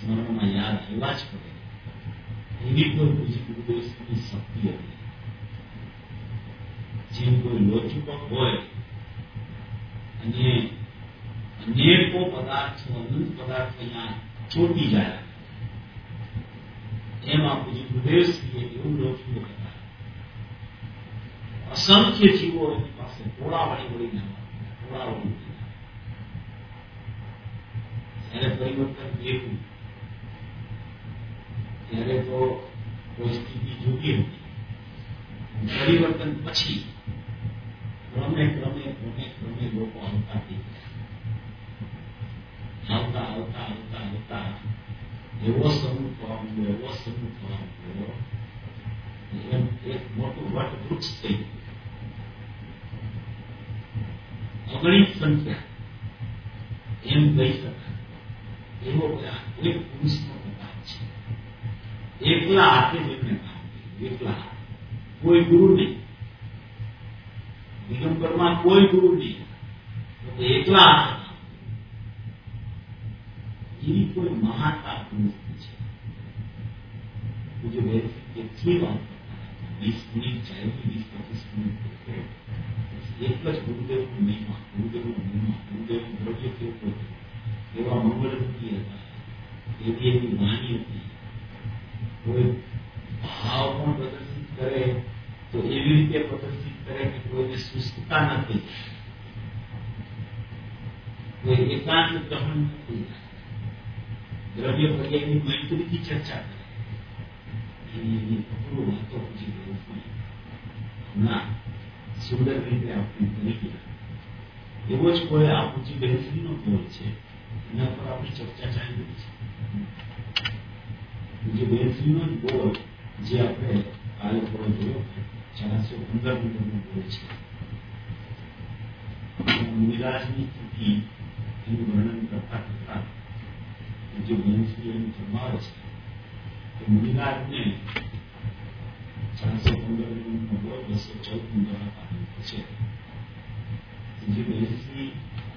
સ્મરણમાં યાદ આવ્યા જ કરે એવી કોઈ પૂજ્ય ગુરુદેવની શક્તિ હતી. જેમ કોઈ લોચુપક હોય અને અનેકો પદાર્થો અનંત પદાર્થો અહીંયા ચોટી જાય, એમાં પૂજ્ય ગુરુદેવશ્રીએ એવું લોચુપક હતા. અસંખ્ય જીવો એની પાસે ટોળા વળીને જયારે પરિવર્તન થયું ત્યારે તો કોઈ સ્થિતિ જોતી હતી. પરિવર્તન પછી ક્રમે લોકો આવતા થઈ ગયા. આવતા એવો સમૂહ થવા માંડ્યો. એમ એક મોટું વટવૃક્ષ થઈ ગયું. અગણિત સંખ્યા એમ કહી શકાય એવો એક પુરુષનો પ્રતાપ છે. એકલા હાથે જેમને કામ કર્યું, એકલા કોઈ ગુરુ નહીં. દિગંબરમાં કોઈ ગુરુ નહીં, એકલા હાથે કામ એવી કોઈ મહાતા પુરુષ છે. મુજબ કેટલી વાત 20 મિનિટ ચાલે, 20-25 મિનિટ એક જ ગુરુદેવનું મહિમા, ગુરુદેવનું દ્રવ્ય કેવું એવા મંગળમૂર્તિ હતા, એવી વાણી હતી. કોઈ ભાવ પણ પ્રદર્શિત કરે તો એવી રીતે પ્રદર્શિત કરે કે કોઈને સુસ્તતા નથી, કોઈ એકાંત ગ્રહણ નથી, દ્રવ્ય પર્યાયની મૈત્રીથી ચર્ચા કરે. એની અપૂર્વ વાતો પૂછી હમણાં સુંદર રીતે આપણે કરી ગયા. એવો જ કોઈ આ પૂછી બેનશ્રીનો બોલ છે, એના પર આપણી ચર્ચા ચાલી રહી છે. પૂજ્ય બેનશ્રીનો જ બોલ જે આપણે કાલે થોડો જોયો 415 મીટરનો બોલ છે. મુનિરાજની સ્થિતિ એનું વર્ણન કરતા પૂજ્ય બેનશ્રી એનું ફરમાવે છે કે મુનિરાજને 415 મીટરનો બોલ 214 મીટર છે. પૂજ્ય બેનશ્રી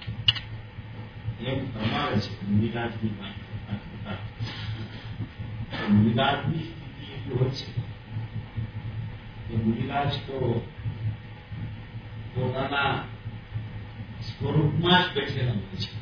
એમ ફરમાવે છે કે મુનિરાજની વાત કરતા મુનિરાજની સ્થિતિ એટલી હોય છે કે મુનિરાજ તો પોતાના સ્વરૂપમાં જ બેઠેલા હોય છે.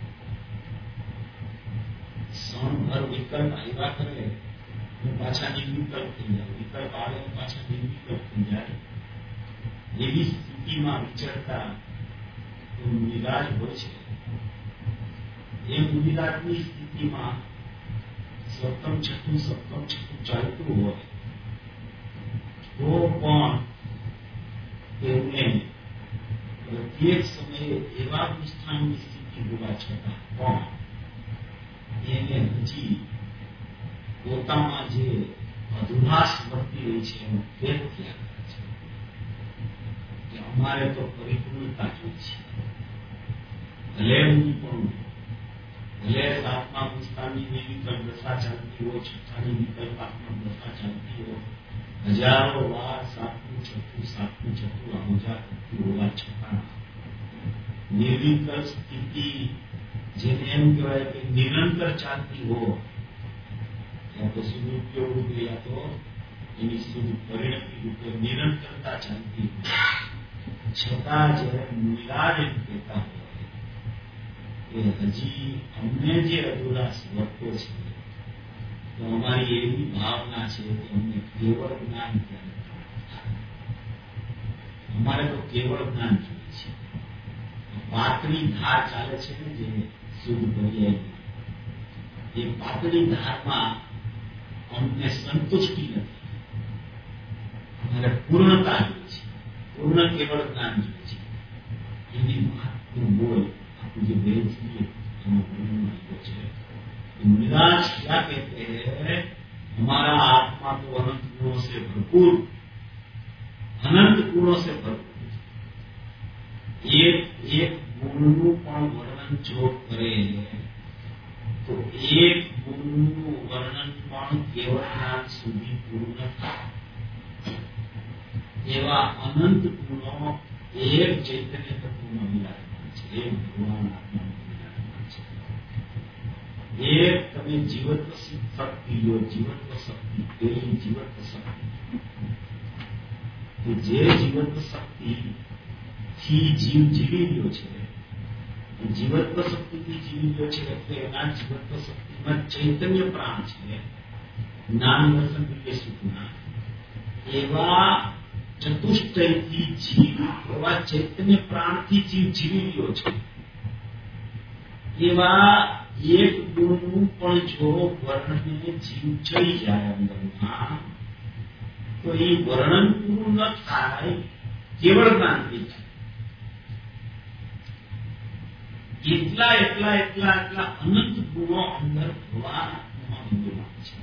ક્ષણભર વિકલ્પ આવ્યા કરે પાછા નિર્વિકલ્પ થઈ જાય, વિકલ્પ આવે પાછા નિર્વિકલ્પ થઈ જાય. એવી સ્થિતિમાં વિચરતા મુનિરાજ હોય છે. એ મુનિરાજની સ્થિતિમાં સપ્તમ છઠ્ઠું ચાલતું હોય તો પણ તેમને પ્રત્યેક સમયે એવા નિષ્ઠાની સ્થિતિ હોવા છતાં પણ એને હજી પોતામાં જે અધુરાશ વર્તી રહી છે એનો ભેદ થયા કરે છે કે અમારે તો પરિપૂર્ણતા જોઈ છે. ભલે હું પણ ભલે સાતમા પુસ્તાની વિકલ્પ દશા ચાલતી હોય, છઠ્ઠાની વિકલ્પ આત્મા દશા ચાલતી હોય, હજારો વાર સાતમું છઠ્ઠું આમોજા કરતી હોવા છતાં નિર્વિકલ્પ સ્થિતિ જેને એમ કહેવાય કે નિરંતર ચાલતી હોય, યા તો સુદુપયોગ રૂપે યા તો એની શુદ્ધ પરિણતિ રૂપે નિરંતરતા ચાલતી હોય, છતાં જ્યારે મુનિરાજ એમ કહેતા હોય કે હજી અમને જે અધુરાશ વર્તો છે તો અમારી એવી ભાવના છે કે અમને કેવળ જ્ઞાન અમારે તો કેવળ જ્ઞાન જોઈએ છે. પાતળી ધાર ચાલે છે ને જે શુદ્ધ પર્યાય, એ પાતળી ધારમાં અમને સંતુષ્ટિ નથી, અમારે પૂર્ણતા જોઈએ છે, પૂર્ણ કેવળ જ્ઞાન જોઈએ છે. એની મહત્વનું બોલ જે वेद मुनिराज क्या कहते हैं, हमारा आत्मा तो अनंत गुणों से भरपूर, अनंत गुणों से भरपूर. एक गुणનું પણ વર્ણન જો કરે તો એક ગુણનું વર્ણન પણ કેવળ જ્ઞાન સુધી પૂરું નથી. એવા અનંત ગુણો એક ચૈતન્ય તત્વમાં મિલાય. એક તમે જીવત્વ શક્તિ લો, જીવત્વ શક્તિ, પેલી જીવત્વ શક્તિ કે જે જીવત્વ શક્તિ થી જીવ જીવી રહ્યો છે, જીવત્વ શક્તિથી જીવી રહ્યો છે એટલે એના જીવત્વ શક્તિમાં ચૈતન્ય પ્રાણ છે, જ્ઞાન દર્શન વિવેક સુખના એવા ચતુષ્ટયથી જીવ, એવા ચૈતન્ય પ્રાણથી જીવ જીવી રહ્યો છે. એવા એક ગુણનું પણ જો વર્ણને જીવ ચડી જાય અંદરમાં તો એ વર્ણન પૂરું ન થાય, કેવળ જ્ઞાન થઈ જાય. એટલા એટલા એટલા એટલા અનંત ગુણો અંદર ભગવાનમાં વિદ્યમાન છે,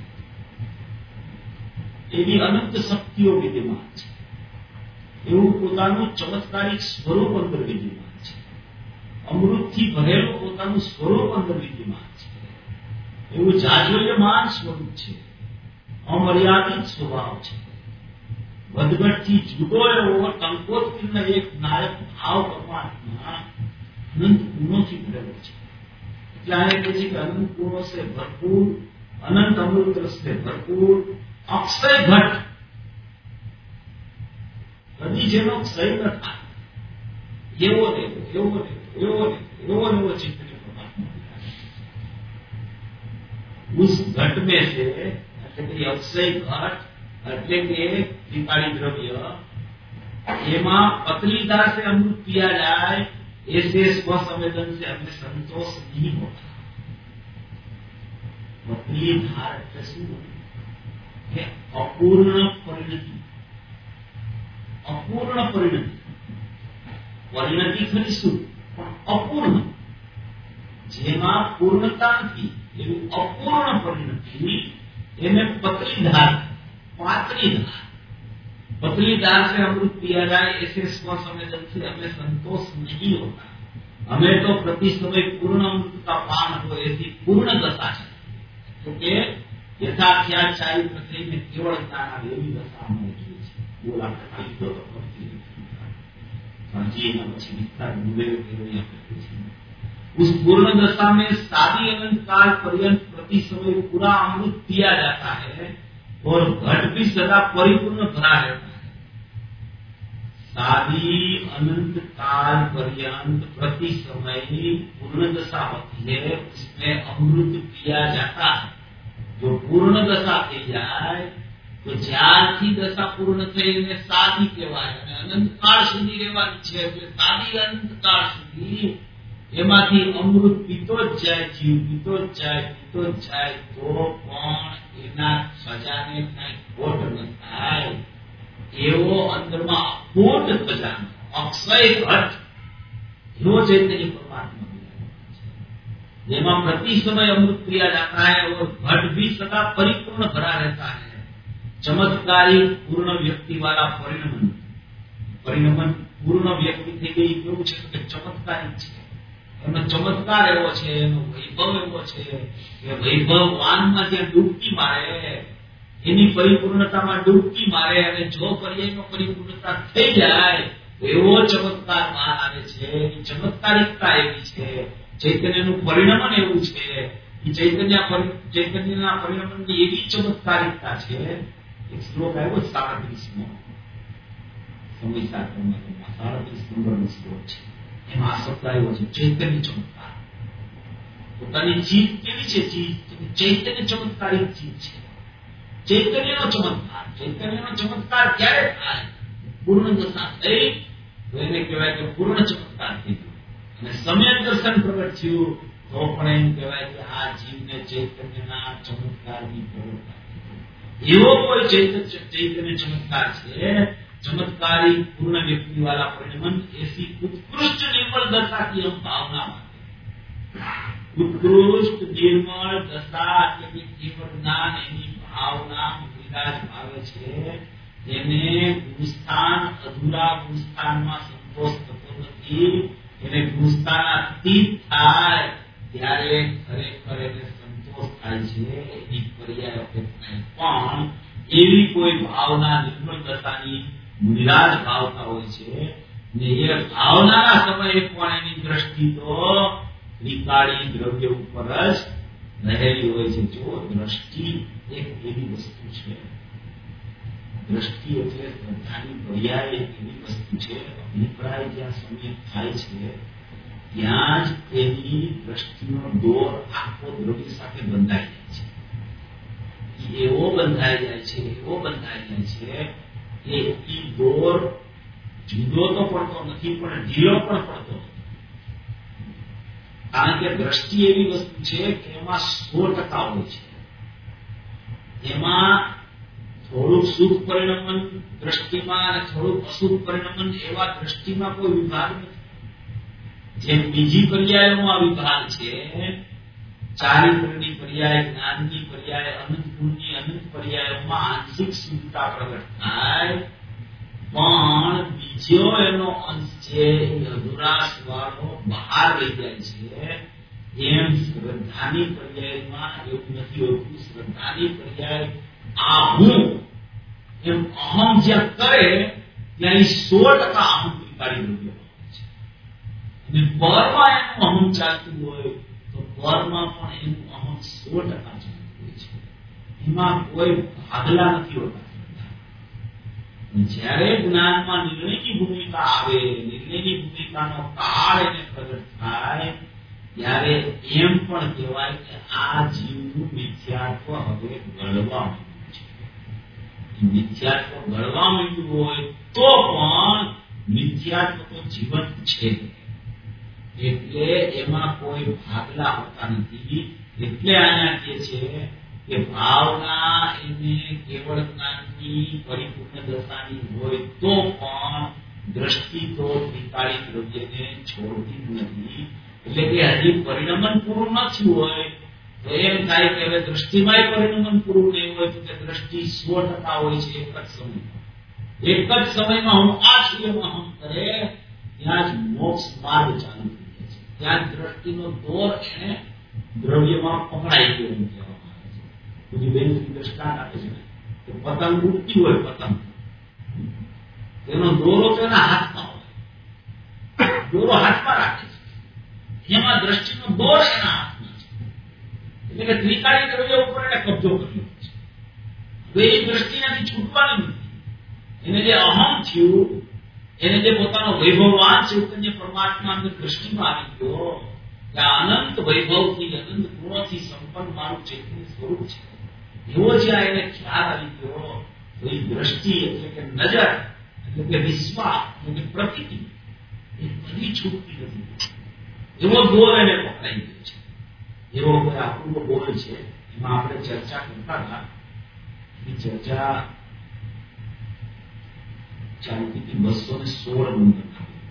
એવી અનંત શક્તિઓ વિદ્યમાન છે, એવું પોતાનું ચમત્કારિક સ્વરૂપ અંદર વિદ્યમાન છે, અમૃતથી ભરેલું પોતાનું સ્વરૂપ અંદર વિદ્યમાન છે, એવું જાજ્વલ્યમાન સ્વરૂપ છે, અમર્યાદિત સ્વભાવ છે, વધઘટથી જુદો એવો ટંકોત્કીર્ણ એક નાયક ભાવ પરમાત્મા અનંત ગુણોથી ભરેલો છે. એટલે આને કહે છે કે અનંત ગુણો સે ભરપૂર, અનંત અમૃત રસ સે ભરપૂર, અક્ષય ઘટ. કદી જેનો ક્ષય ન થાય એવો લેવો, એવો લેવો, એવો લેવો, એવો લેવો ચૈતન્ય પરમાત્મા. ઉસ ઘટ में से એટલે કે અક્ષય ઘટ એટલે કે ત્રિકાળી દ્રવ્ય, એમાં पतली धार से अमृत पिया जाए ऐसे स्वसंवेदन से हमें संतोष नहीं होता. पतली धार એટલે શું કે અપૂર્ણ પરિણતિ, અપૂર્ણ પરિણતિ. પરિણતિ ખરી શું પણ અપૂર્ણ, જેમાં પૂર્ણતા નથી એવી અપૂર્ણ પરિણતિ, એને પતલી ધાર, पातली धार. पतली धार से अमृत पिया जाए ऐसे स्वसंवेदन से हमें संतोष नहीं होता. हमें तो प्रति समय पूर्ण अमृत का पान हो ऐसी पूर्ण दशा है, क्योंकि यथाख्याचारी प्रति में केवल ज्ञान एवं दशा हमें की है. बोला तो उस पूर्ण दशा में सादी अनंत काल पर्यंत प्रति समय पूरा अमृत पिया जाता है और घट भी सदा परिपूर्ण भरा रहता है. सादी अनंत काल पर्यंत प्रति समय पूर्ण दशा होती है, उसमें अमृत पिया जाता है. जो पूर्ण दशा थी जाए तो ज्यारथी दशा पूर्ण थई ने सादी कहेवाय અને અનંત કાળ સુધી રહેવાની છે. એટલે સાદી અનંત કાળ સુધી એમાંથી અમૃત પીતો જ જાય, જીવ પીતો જ જાય, પીતો જ જાય, તો પણ એના સજાને કઈ ખોટ ન થાય એવો અંદરમાં અખોટ ખજાનો, અક્ષય ઘટ એવો ચૈતન્ય પરમાત્મા જેમાં प्रति समय अमृत पिया जाता है और घट भी सदा परिपूर्ण भरा रहता है. चमत्कारी पूर्ण व्यक्ति वाला परिणमन, परिणमन पूर्ण व्यक्ति થઈ ગઈ કેવું છે કે ચમત્કારી છે, એનો ચમત્કાર એવો છે, એનો વૈભવ એવો છે કે વૈભવવાનમાં જે ડૂબકી મારે એની પરિપૂર્ણતામાં ડૂબકી મારે અને જો પર્યાયમાં પરિપૂર્ણતા થઈ જાય તો એવો ચમત્કાર બહાર આવે છે. એની ચમત્કારિકતા એવી છે, ચૈતન્યનું પરિણમન એવું છે, એ ચૈતન્યના પરિણમનની એવી ચમત્કારિકતા છે. એક શ્લોક આવ્યો 37મો સમય શાસ્ત્રમાં, 37 નંબરનો શ્લોક છે. એમાં આ શબ્દ આવ્યો છે ચૈતન્ય ચમત્કાર. પોતાની જીત કેવી છે? ચૈતન્ય ચમત્કારિક જીત છે, ચૈતન્યનો ચમત્કાર. ચૈતન્યનો ચમત્કાર ક્યારે થાય? પૂર્ણ દશા થઈ તો એને કહેવાય કે પૂર્ણ ચમત્કાર થઈ ગયો. અને સમય દર્શન પ્રગટ થયું તો પણ એમ કહેવાય કે આ જીવને ચૈતન્યના ચમત્કારની પ્રવૃત્તિ. એવો કોઈ ચૈતન્ય ચમત્કાર છે, चमत्कारी पूर्ण व्यक्ति वाला परिणमन, ऐसी उत्कृष्ट निर्मल दशा की हम भावना मानते हैं. उत्कृष्ट निर्मल दशा એટલે કે કેવળ જ્ઞાન એની ભાવના વિરાજ ભાવે છે. એને ગુણસ્થાન અધૂરા ગુણસ્થાનમાં સંતોષ થતો નથી. એને ગુણસ્થાન અતીત થાય ત્યારે ખરેખર એને સંતોષ થાય છે. એની પર્યાય અપેક્ષા પણ એવી કોઈ ભાવના નિર્મળ દશાની નિરાજ ભાવતા હોય છે ને એ ભાવનાના સમયે પણ એની દ્રષ્ટિ તો ત્રિકાળી દ્રવ્ય ઉપર જ રહેલી હોય છે. જો દ્રષ્ટિ એક એવી વસ્તુ છે, દ્રષ્ટિ એટલે શ્રદ્ધાની પર્યાય એવી વસ્તુ છે. અભિપ્રાય જ્યાં સમ્યક થાય છે ત્યાં જ એની દ્રષ્ટિનો દોર આખો દ્રવ્ય સાથે બંધાઈ જાય છે. એવો બંધાઈ જાય છે કે એ દોર જુદો તો પડતો નથી, પણ ઢીલો પણ પડતો નથી. કારણ કે દ્રષ્ટિ એવી વસ્તુ છે કે એમાં 100% હોય છે. એમાં થોડુંક શુભ પરિણમન દ્રષ્ટિમાં અને થોડુંક અશુભ પરિણમન એવા દ્રષ્ટિમાં કોઈ વિભાગ નથી. જેમ બીજી પર્યાયોમાં વિભાગ છે, ચારિત્રની પર્યાય, જ્ઞાનની પર્યાય, અનંત ગુણની અનંત પર્યાયોમાં આંશિક શુદ્ધતા પ્રગટ થાય, પણ બીજો એનો અંશ છે એ અધુરાશ વાળો બહાર રહી જાય છે. એમ શ્રદ્ધાની પર્યાયમાં એવું નથી હોતું. શ્રદ્ધાની પર્યાય આ હું એમ અહમ જ્યાં કરે ત્યાં 100% અહમ ત્રિકાળી દ્રવ્ય અને પરમાં એનું અહમ ચાલતું હોય તો પરમાં પણ એનું અહમ 100% ચાલતું હોય છે. એમાં કોઈ ભાગલા નથી હોતા. જ્યારે જ્ઞાનમાં નિર્ણયની ભૂમિકા આવે, નિર્ણયની ભૂમિકાનો કાળ એને પ્રગટ થાય, ત્યારે એમ પણ કહેવાય કે આ જીવનું મિથ્યાત્વ હવે ગળવા માંડ્યું છે. મિથ્યાત્વ ગળવા માંડ્યું હોય તો પણ મિથ્યાત્વ તો જીવંત છે, એટલે એમાં કોઈ ભાગલા હોતા નથી. એટલે અહીંયા કહે છે કે ભાવના એને કેવળ જ્ઞાનની પરિપૂર્ણ દશાની હોય તો પણ દ્રષ્ટિ તો ત્રિકાળી દ્રવ્યને છોડતી નથી. એટલે કે હજી પરિણમન પૂરું ન થયું હોય તો એમ થાય કે હવે દ્રષ્ટિમાં પરિણમન પૂરું નહીં હોય તો કે દ્રષ્ટિ 100% હોય છે એક જ સમયમાં હું આ છું એમાં હમ કરે ત્યાં જ મોક્ષ માર્ગ ચાલુ થઈ જાય છે. ત્યાં દ્રષ્ટિનો દોર એને દ્રવ્યમાં પકડાઈ ગયો એમ કહેવામાં આવે છે. બધી બેન દ્રષ્ટાંત આપે છે કે પતંગ ઉડતી હોય, પતંગ તેનો દોરો તો એના હાથમાં હોય, દોરો હાથમાં રાખે છે, એમાં દ્રષ્ટિનો દોર એના હાથમાં છે. એટલે કે ત્રિકાળી દ્રવ્ય ઉપર એને કબજો કર્યો છે. હવે એ દ્રષ્ટિનાથી છૂટવાની નથી. એને જે અહમ થયું, એને જે પોતાનો વૈભવવાન ચૈતન્ય પરમાત્મા અંદર દ્રષ્ટિમાં આવી ગયો કે અનંત વૈભવથી અનંત ગુણોથી સંપન્ન મારું ચૈતન્ય સ્વરૂપ છે, એવો જ્યાં એને ખ્યાલ આવી ગયો તો એ દ્રષ્ટિ એટલે કે નજર એટલે કે વિશ્વાસ એટલે કે પ્રતીતિ એ બધી છૂટતી નથી. એવો દોર એને પકડાઈ ગયો છે. એવો કોઈ અપૂર્વ બોલ છે. એમાં આપણે ચર્ચા કરતા હતા. એ ચર્ચા ચાલતી હતી 216 નંબર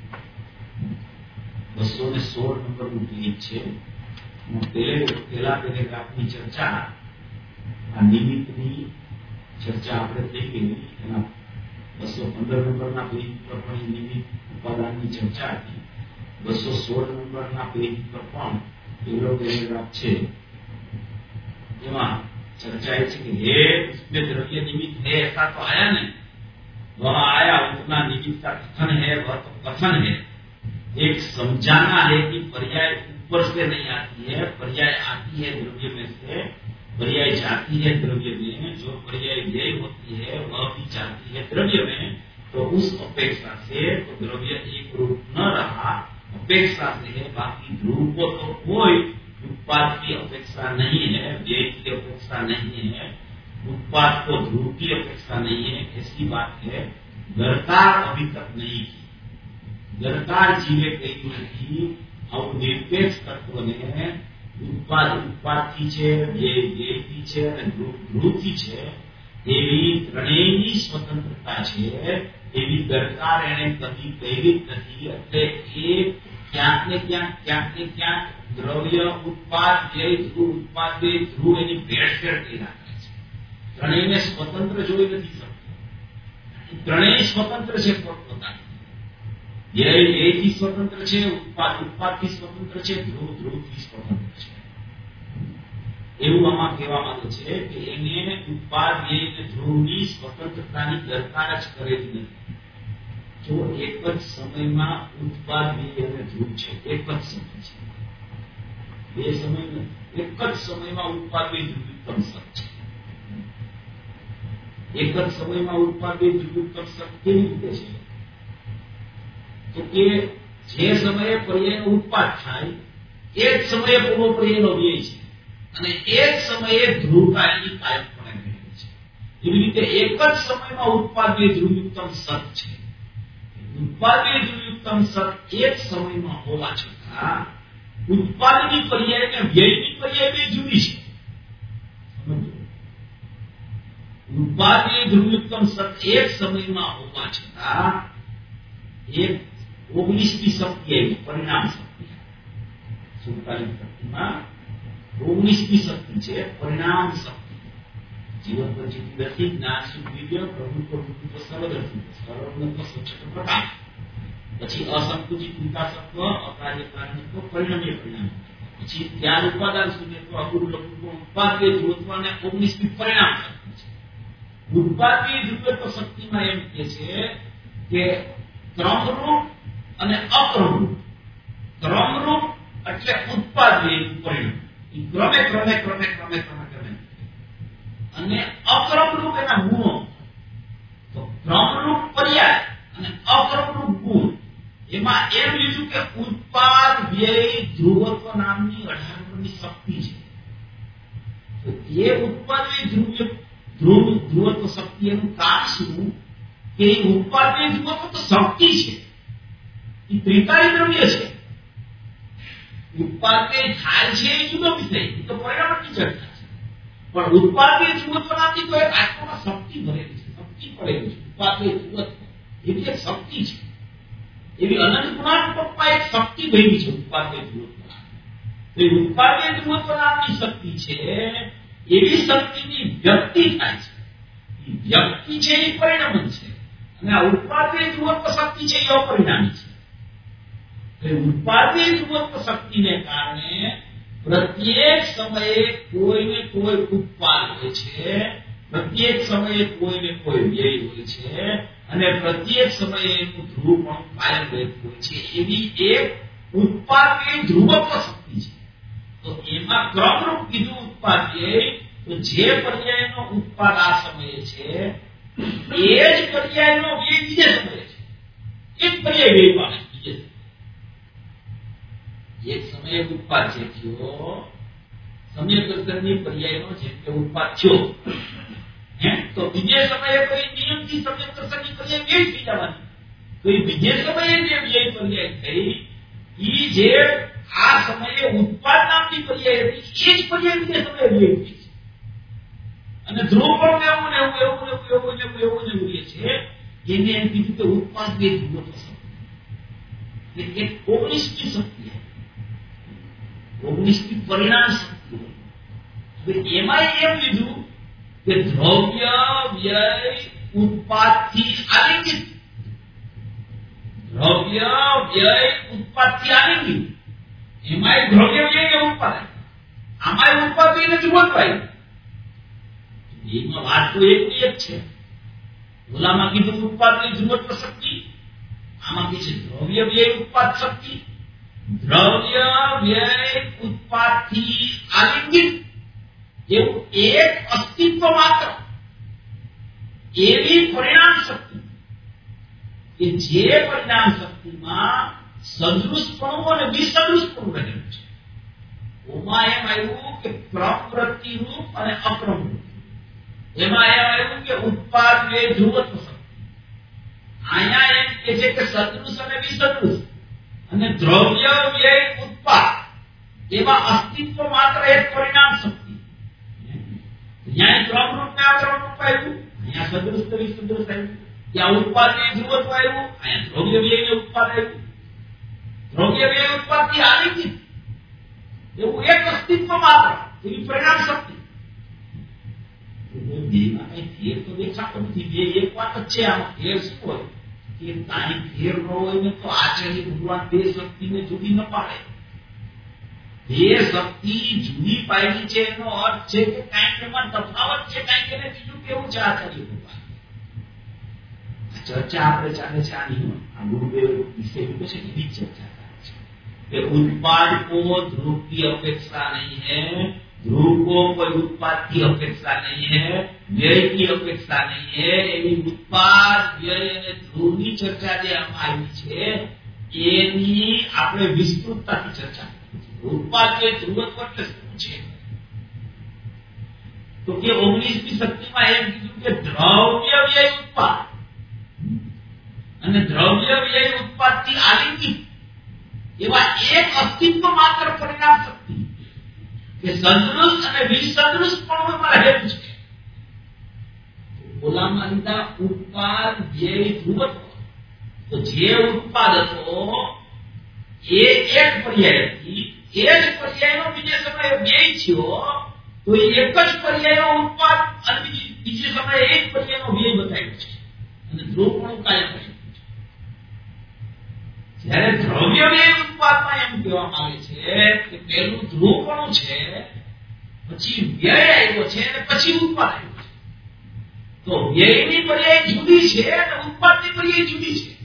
216 નંબરનું પેજ છે. પેલા પેરેગ્રાફની ચર્ચા, આ નિમિત્તની ચર્ચા આપણે થઈ ગઈ. એના 215 નંબરના પેજ પર પણ નિમિત્ત ઉપાદાનની ચર્ચા હતી. 216 નંબરના પેજ પર પણ પેલો પેરેગ્રાફ છે. એમાં चर्चा है कि हे उसमें द्रव्य निमित्त है ऐसा तो आया नहीं, वह आया उतना निमित्त का कथन है, वह तो कथन है। एक समझाना है कि पर्याय ऊपर से नहीं आती है, पर्याय आती है द्रव्य में से, पर्याय जाती है द्रव्य में, जो पर्याय व्यय होती है वह भी जाती है द्रव्य में। तो उस अपेक्षा से तो द्रव्य एक रूप न रहा, अपेक्षा से है। बाकी ध्रुव को तो कोई उत्पाद की अपेक्षा नहीं है, व्यय की अपेक्षा नहीं है, उत्पाद को ध्रुव की अपेक्षा नहीं है, ऐसी बात है। गरकार अभी तक नहीं की, गरकार जीवे कही नहीं। और निरपेक्ष तत्व ने उत्पाद उत्पादથી છે, વ્યયથી છે અને ध्रुवથી છે, એવી ત્રણેયની સ્વતંત્રતા છે, એવી ગરકાર એને કદી કહી નથી। એટલે એ ક્યાંક ને ક્યાંક દ્રવ્ય ઉત્પાદ વ્યય ध्रुव उत्पाद व्यय ध्रुव એની ભેળસેળ કરી નાખે છે। ત્રણેયને સ્વતંત્ર જોઈ નથી શકતો। ત્રણેય સ્વતંત્ર છે પોતપોતાની। વ્યયથી સ્વતંત્ર છે, ઉત્પાદથી સ્વતંત્ર છે, ધ્રુવથી સ્વતંત્ર છે। એવું આમાં કહેવા માંગે છે કે એને ઉત્પાદ વ્યય અને ધ્રુવની સ્વતંત્રતાની દરકાર જ કરેલી નથી। જો એક જ સમયમાં ઉત્પાદ વ્યય અને ધ્રુવ છે, એક જ સમય છે, બે સમયમાં એક જ સમયમાં ઉત્પાદિત ધ્રુવયુક્તમ સત છે. એક જ સમયમાં ઉત્પાદિત ધ્રુવયુક્તમ સત કેવી રીતે છે? તો કે જે સમયે પર્યાયનો ઉત્પાદ થાય એ જ સમયે પૂર્વ પર્યાયનો વ્યય છે અને એ જ સમયે ધ્રુવતા એની કાયમપણે રહે છે. એવી રીતે એક જ સમયમાં ઉત્પાદિત ધ્રુવયુક્તમ સત છે. ઉત્પાદિત ધ્રુવયુક્તમ સત એક સમયમાં હોવા છતાં ઉત્પાદની પર્યાય અને વ્યયની પર્યાય બે જુદી છે. ઉત્પાદિત ધ્રુવયુક્તમ સત એક સમયમાં હોવા છતાં એક 19મી શક્તિ આવી પરિણામ શક્તિ. 47 શક્તિમાં 19મી શક્તિ છે પરિણામ શક્તિ. જીવન પછી દર્શિત જ્ઞાન સુવિદ્ય પ્રભુત્વ સર્વદર્શિત સર્વજ્ઞ સચિત પ્રકાશ પછી અસંકુચિત વિકાસત્વ અકાર્યકારણત્વ પરિણમીય પરિણામ પછી ત્યાર ઉપાદાન શૂન્યત્વ અપૂર્વ ઉત્પાદીય ધ્રુવત્વ અને 19મી પરિણામ શક્તિ છે. ઉત્પાદીય ધ્રુવત્વ શક્તિમાં એમ કે છે કે ક્રમરૂપ અને અક્રમરૂપ. ક્રમરૂપ એટલે ઉત્પાદીય પરિણામ ક્રમે ક્રમે ક્રમે ક્રમે ક્રમે ક્રમે અને અક્રમરૂપ એના ગુણો. તો ક્રમરૂપ પર્યાય અને અક્રમરૂપ ગુણ એમાં એમ લીધું કે ઉત્પાદ વ્યય ધ્રુવત્વ નામની 18 નંબરની શક્તિ છે. તો એ ઉત્પાદ વ્યય ધ્રુવત્વ શક્તિ એનું કામ શું કે ઉત્પાદ વ્યય ધ્રુવત્વ તો શક્તિ છે, એ ત્રિકાળી દ્રવ્ય છે. ઉત્પાદ વ્યય થાય છે એ જુદો વિષય, એ તો પરિણામની ચર્ચા છે. પણ ઉત્પાદ વ્યય ધ્રુવત્વ નામની તો એક આત્મામાં શક્તિ ભરેલી છે, શક્તિ પડેલી છે. ઉત્પાદ વ્યય ધ્રુવત્વ એવી એક શક્તિ છે. એવી અનંત ગુણાત્મકમાં એક શક્તિ ભરી છે ઉત્પાદ્ય ધ્રુવત્વ. તો એ ઉત્પાદ્ય ધ્રુવત્વ નામની શક્તિ છે, એવી શક્તિની વ્યક્તિ થાય છે. એ વ્યક્તિ છે એ પરિણામ છે અને આ ઉત્પાદ્ય ધ્રુવત્વ શક્તિ છે એ અપરિણામી છે. તો એ ઉત્પાદ્ય ધ્રુવત્વ શક્તિને કારણે પ્રત્યેક સમયે કોઈને કોઈ ઉત્પાદ હોય છે, પ્રત્યેક સમયે કોઈને કોઈ વ્યય હોય છે અને પ્રત્યેક સમયે એનું ધ્રુવ પણ કાયમ રહેતું હોય છે. એવી એક ઉત્પાદની ધ્રુવત્વ શક્તિ છે. તો એમાં ક્રમરૂપ કીધું ઉત્પાદ્ય, તો જે પર્યાયનો ઉત્પાદ આ સમયે છે એ જ પર્યાયનો વ્યય બીજે સમયે છે. એક પર્યાય વ્યય પામે બીજે સમયે. એક સમયે ઉત્પાદ છે થયો સમ્યક દર્શનની પર્યાયનો જેમ કે ઉત્પાદ થયો તો બીજે સમયે કોઈ નિયમથી સમ્યક દર્શનની પર્યાય વ્યય થઈ જવાની. તો એ બીજે સમયે જે વ્યય પર્યાય થઈ ઈ જે આ સમયે ઉત્પાદ નામની પર્યાય હતી એ જ પર્યાય બીજે સમયે વ્યય થઈ છે. અને ધ્રુવ પણ એવું ને એવું એવું એવું એવું એવું એવું રહે છે. એને એમ કીધું કે ઉત્પાદ બે ધ્રુવત્વ શક્તિ. એક 19મી શક્તિ, 19મી પરિણામ શક્તિ. હવે એમાં એમ લીધું કે દ્રવ્ય વ્યય ઉત્પાદથી આલિંગિત. દ્રવ્ય વ્યય ઉત્પાદથી આલિંગિત. એમાં દ્રવ્ય વ્યય ઉત્પાદ, આમાં ઉત્પાદ ને ધ્રુવત્વ. એમાં વાત તો એકની એક છે. ઓલામાં કીધું ઉત્પાદની ધ્રુવત્વ શક્તિ, આમાં કે છે દ્રવ્ય વ્યય ઉત્પાદ શક્તિ. દ્રવ્ય વ્યય ઉત્પાદથી આલિંગિત એવું એક અસ્તિત્વ માત્ર એવી પરિણામ શક્તિ કે જે પરિણામ શક્તિમાં સદૃશપણું અને વિસદૃશપણું રહેલું છે. ઓમાં એમ આવ્યું કે પ્રવૃત્તિ રૂપ અને અક્રમ રૂપ. એમાં એમ આવ્યું કે ઉત્પાદ વ્યય ધ્રુવત્વ શક્તિ. અહીંયા એમ કે છે કે સદૃશ અને વિસદૃશ અને દ્રવ્ય વ્યય ઉત્પાદ એવા અસ્તિત્વ માત્ર એક પરિણામ શક્તિ. અહીંયા ક્રમરૂપ ને અક્રમરૂપ આવ્યું, અહીંયા સદૃશ ને વિસદૃશ આવ્યું. ત્યાં ઉત્પાદ ને ધ્રુવત્વ આવ્યું, અહીંયા દ્રવ્ય વ્યય ને ઉત્પાદ આવ્યું. દ્રવ્ય વ્યય ઉત્પાદ થી આલિંગિત એવું એક અસ્તિત્વ માત્ર એવી પરિણામ શક્તિ. ફેર તો દેખાતો નથી. બે એક વાત જ છે. આમાં ફેર શું હોય કે કાંઈ ફેર ન હોય ને તો આચાર્ય ભગવાન બે શક્તિને જુદી ન પાડે. બે શક્તિ જુદી પાડી છે એનો અર્થ છે કે કાંઈક એમાં તફાવત છે, કાંઈક એને બીજું કેવું છે આચાર્ય ભગવાન. ચર્ચા આપણે ચાલે છે આની આ ગુરુદેવ વિશે છે એવી ચર્ચા કરે છે. कि उत्पाद को ध्रुव की अपेक्षा नहीं है, ध्रुव को कोई उत्पाद की अपेक्षा नहीं है, व्यय की अपेक्षा नहीं है। एवी उत्पाद व्यय અને ધ્રુવની ચર્ચા જે આવી છે એની આપણે વિસ્તૃતતાથી ચર્ચા કરી છે। उत्पाद के ध्रुवत्व એટલે શું છે? તો કે 19મી શક્તિમાં એમ કીધું કે દ્રવ્ય વ્યય ઉત્પાદ અને દ્રવ્ય વ્યય ઉત્પાદથી આલિંગિત એવા એક અસ્તિત્વ માત્ર પરિણામ શક્તિ કે સદૃશ અને વિસદૃશપણુમાં રહેલું છે। ઓલામાં લીધા ઉત્પાદ વ્યય ધ્રુવત્વ, તો જે ઉત્પાદ હતો એ એક પર્યાયથી એ જ પર્યાયનો બીજે સમયે વ્યય થયો, તો એક જ પર્યાયનો ઉત્પાદ અને બીજે સમયે એક પર્યાયનો વ્યય બતાવ્યો છે અને ધ્રુવપણું કાયમ રહે। જ્યારે દ્રવ્ય વ્યય ઉત્પાદમાં એમ કહેવામાં આવે છે કે પહેલું ધ્રુવપણું છે, પછી વ્યય આવ્યો છે અને પછી ઉત્પાદ આવ્યો છે। તો વ્યયની પર્યાય જુદી છે અને ઉત્પાદની પર્યાય જુદી છે।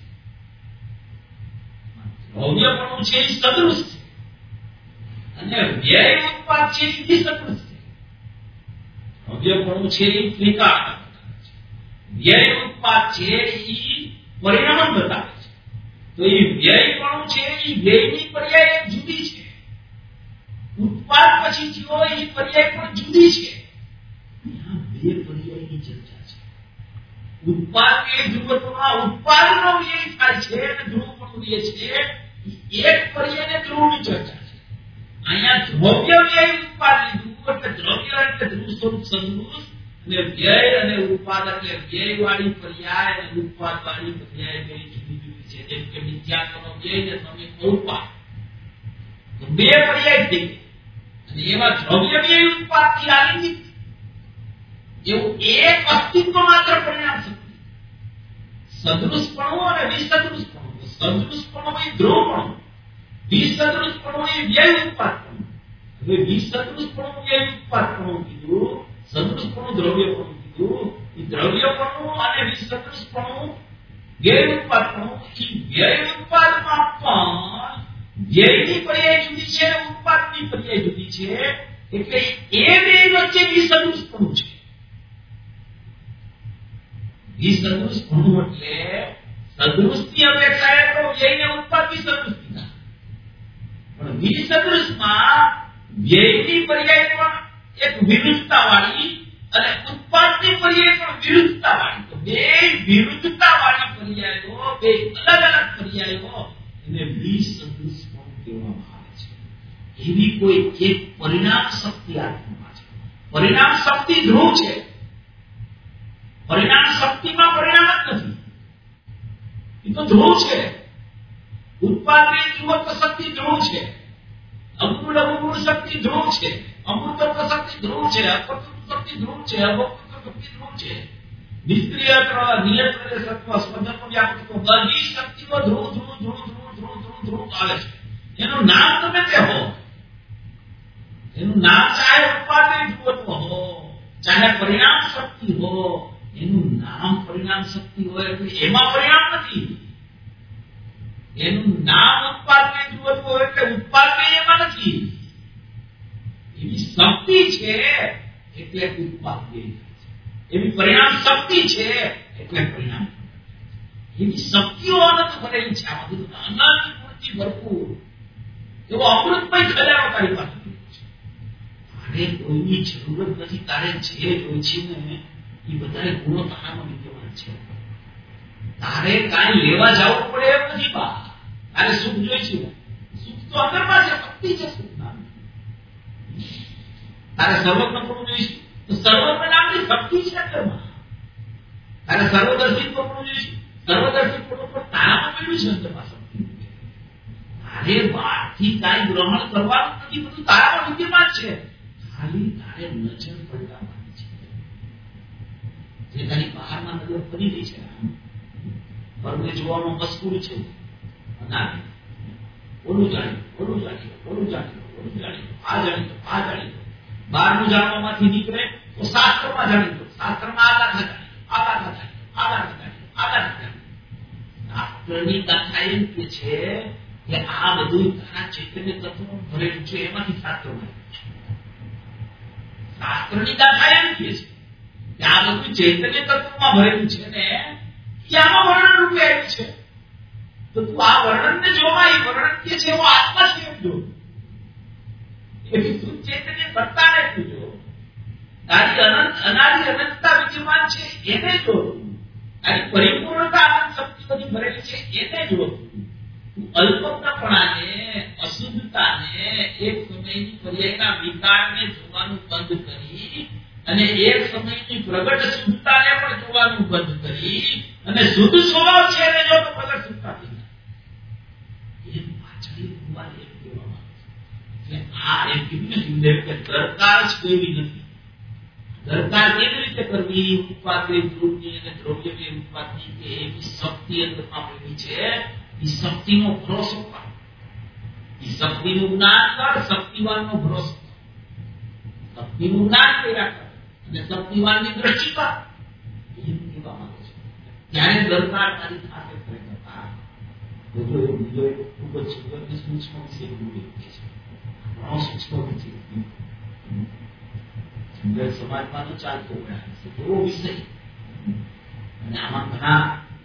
દ્રવ્યપણું છે એ સદૃશ છે અને વ્યય ઉત્પાદ છે એ વિસદૃશ છે। દ્રવ્યપણું છે એ સ્વીકાર છે, વ્યય ઉત્પાદ છે એ પરિણામ બતાવે છે। તો એ વ્યયપણું છે એ વ્યયની પર્યાય જુદી છે, ઉત્પાદ પછી થયો એ પર્યાય પણ જુદી છે। આ બે પર્યાયની ચર્ચા છે। ઉત્પાદ કે ધ્રુવત્વમાં ઉત્પાદનો વ્યય થાય છે અને ધ્રુવપણું વ્યય છે, એક પર્યાયને ધ્રુવની ચર્ચા છે। અહીંયા દ્રવ્ય વ્યય ઉત્પાદ લીધું એટલે દ્રવ્ય એટલે ધ્રુવ સ્વરૂપ સદૃશ અને વ્યય અને ઉત્પાદ એટલે વ્યય વાળી પર્યાય અને ઉત્પાદ વાળી પર્યાય બે જુદી જુદી છે। જેમ કે મિથ્યાત્વનો વ્યય ને તમે ઉત્પાદ, તો બે પર્યાય થઈ ગઈ અને એવા દ્રવ્ય વ્યય ઉત્પાદથી આલિંગિત એવું એક અસ્તિત્વ માત્ર પરિણામ શક્તિ, સદૃશપણું અને વિસદૃશપણું। સદૃશપણું એ ધ્રુવપણું, વિસદૃશપણું એ વ્યય ઉત્પાદપણું। હવે વિસદૃશપણું વ્યય ઉત્પાદપણું કીધું, સદૃશપણું દ્રવ્યપણું કીધું। એ દ્રવ્યપણું અને વિસદૃશપણું વ્યય ઉત્પાદપણું, એ વ્યય ઉત્પાદમાં પણ વ્યયની પર્યાય જુદી છે, ઉત્પાદની પર્યાય જુદી છે, એટલે એ બે વચ્ચે વિસદૃશપણું છે। વિસદૃશપણું એટલે સદૃશની અપેક્ષાએ તો વ્યયને ઉત્પાદ વિસદૃશની થાય, પણ વિસદૃશમાં વ્યયની પર્યાય પણ એક વિરુદ્ધતા વાળી અને ઉત્પાદની પર્યાય પણ વિરુદ્ધતા વાળી। તો બે વિરુદ્ધતા વાળી પર્યાયો, બે અલગ અલગ પર્યાયો એને વિસદૃશપણું કહેવામાં આવે છે। એવી કોઈ એક પરિણામ શક્તિ આત્મામાં છે। પરિણામ શક્તિ ધ્રુવ છે, પરિણામ શક્તિમાં પરિણામ જ નથી, એ તો ધ્રુવ છે। ઉત્પાદની ધ્રુવત્વ શક્તિ ધ્રુવ છે, અમૂળ શક્તિ ધ્રુવ છે, અમૃતત્વ શક્તિ ધ્રુવ છે, અપૂર્વ શક્તિ ધ્રુવ છે, અભોક્તૃ શક્તિ ધ્રુવ છે, નિષ્ક્રિયત્વ, નિયંત્રણ સત્વ, સ્પંદન વ્યાપકત્વ, બધી શક્તિઓ ધ્રુવ ધ્રુવ ધ્રુવ ધ્રુવ ધ્રુવ ધ્રુવ ધ્રુવ આવે છે। એનું નામ તમે તે હો, એનું નામ ચાહે ઉત્પાદની ધ્રુવત્વ હો, ચાહે પરિણામ શક્તિ હો, એનું નામ પરિણામ શક્તિ હોય એટલે એમાં પરિણામ નથી। એનું નામ ઉત્પાદની ધ્રુવત્વ હોય એટલે ઉત્પાદ એમાં નથી। એવી શક્તિ છે એટલે ઉત્પાદ એવી પરિણામ શક્તિ છે એટલે પરિણામ। એવી શક્તિઓ અનંત ભરેલી છે, આમાં બધું અનંત પૂરતી ભરપૂર એવો અમૃતમય ખજાનો તારી પાસે છે। તારે કોઈની જરૂરત નથી, તારે જે જોઈ છે ને એ બધા ગુણો તારામાં વિદ્યમાન છે। તારે કાંઈ લેવા જવું પડે એમ નથી બા। તારે સુખ જોઈ છે, સુખ તો અંદરમાં છે, શક્તિ છે સુખ નામ। તારે સર્વજ્ઞ પણ જોઈશું તો સર્વજ્ઞ નામની શક્તિ છે અંદરમાં। તારે સર્વદર્શિત્વ પણ જોઈશું, સર્વદર્શિત્વ પણ તારામાં મળ્યું છે અંદરમાં શક્તિ। તારે બહારથી કાંઈ ગ્રહણ કરવાનું નથી, બધું તારામાં વિદ્યમાન છે, ખાલી તારે નજર પડવાની છે। જે તારી બહારમાં નજર પડી રહી છે, પરને જોવામાં મસ્કુર છે, ઓલું જાણી ઓલું જાણી ઓલું જાણી ઓલું જાણી આ જાણી આ જાણી બહારનું જાણવામાંથી નીકળે તો શાસ્ત્રમાં જાણી દો, શાસ્ત્રમાં આ ગાથા જાણી આ ગાથા જાણી આ ગાથા જાણી આ ગાથા જાણી। શાસ્ત્રની ગાથા એમ કે છે કે આ બધું તારા ચૈતન્ય તત્વમાં ભરેલું છે, એમાંથી શાસ્ત્ર મળ્યું છે. શાસ્ત્રની ગાથા એમ કહે છે કે આ બધું ચૈતન્ય તત્વમાં ભરેલું છે ને, એ આમાં વર્ણન રૂપે આવ્યું છે. તો તું આ વર્ણનને જોવા, એ વર્ણન કે છે એવો આત્મા છે એમ જો, એવી શુદ્ધ ચૈતન્ય સત્તાને તું જો, તારી અનંત અનાદિ અનંતતા વિદ્યમાન છે એને જો, તારી પરિપૂર્ણતા આનંદ શક્તિ બધી ભરેલી છે એને જો. અલ્પપણાને, અશુદ્ધતાને, એક સમયની પર્યાયના વિકારને જોવાનું બંધ કરી અને એક સમયની પ્રગટ શુદ્ધતાને પણ જોવાનું બંધ કરી અને શુદ્ધ સ્વભાવ છે એને જો તો પ્રગટ શુદ્ધતા થઈ જાય. એ પાછળ ભગવાન એમ કહેવામાં આવે છે. આ એમ કીધું ને કે દરકાર જ કોઈ નથી. દરકાર કેવી રીતે કરવી? ઉત્પાદની ધ્રુવની અને દ્રવ્યની ઉત્પાદની કે એવી શક્તિ અંદરમાં પડેલી છે. એ શક્તિનો ભરોસો કર, એ શક્તિનું જ્ઞાન કર, શક્તિવાનનો ભરોસો કર, શક્તિનું જ્ઞાન કર્યા કર અને શક્તિવાનની દ્રષ્ટિ કર. એમ કહેવા માંગે છે. ત્યારે દરકાર તારી સાથે ખરેખર બીજો એક ખૂબ જ સુંદર અને સૂક્ષ્મ વિષય છે. ઘણો સૂક્ષ્મ વિષય સુંદર સમાજમાં નો ચાલતો પ્રયાસ છે, એવો વિષય. અને આમાં ઘણા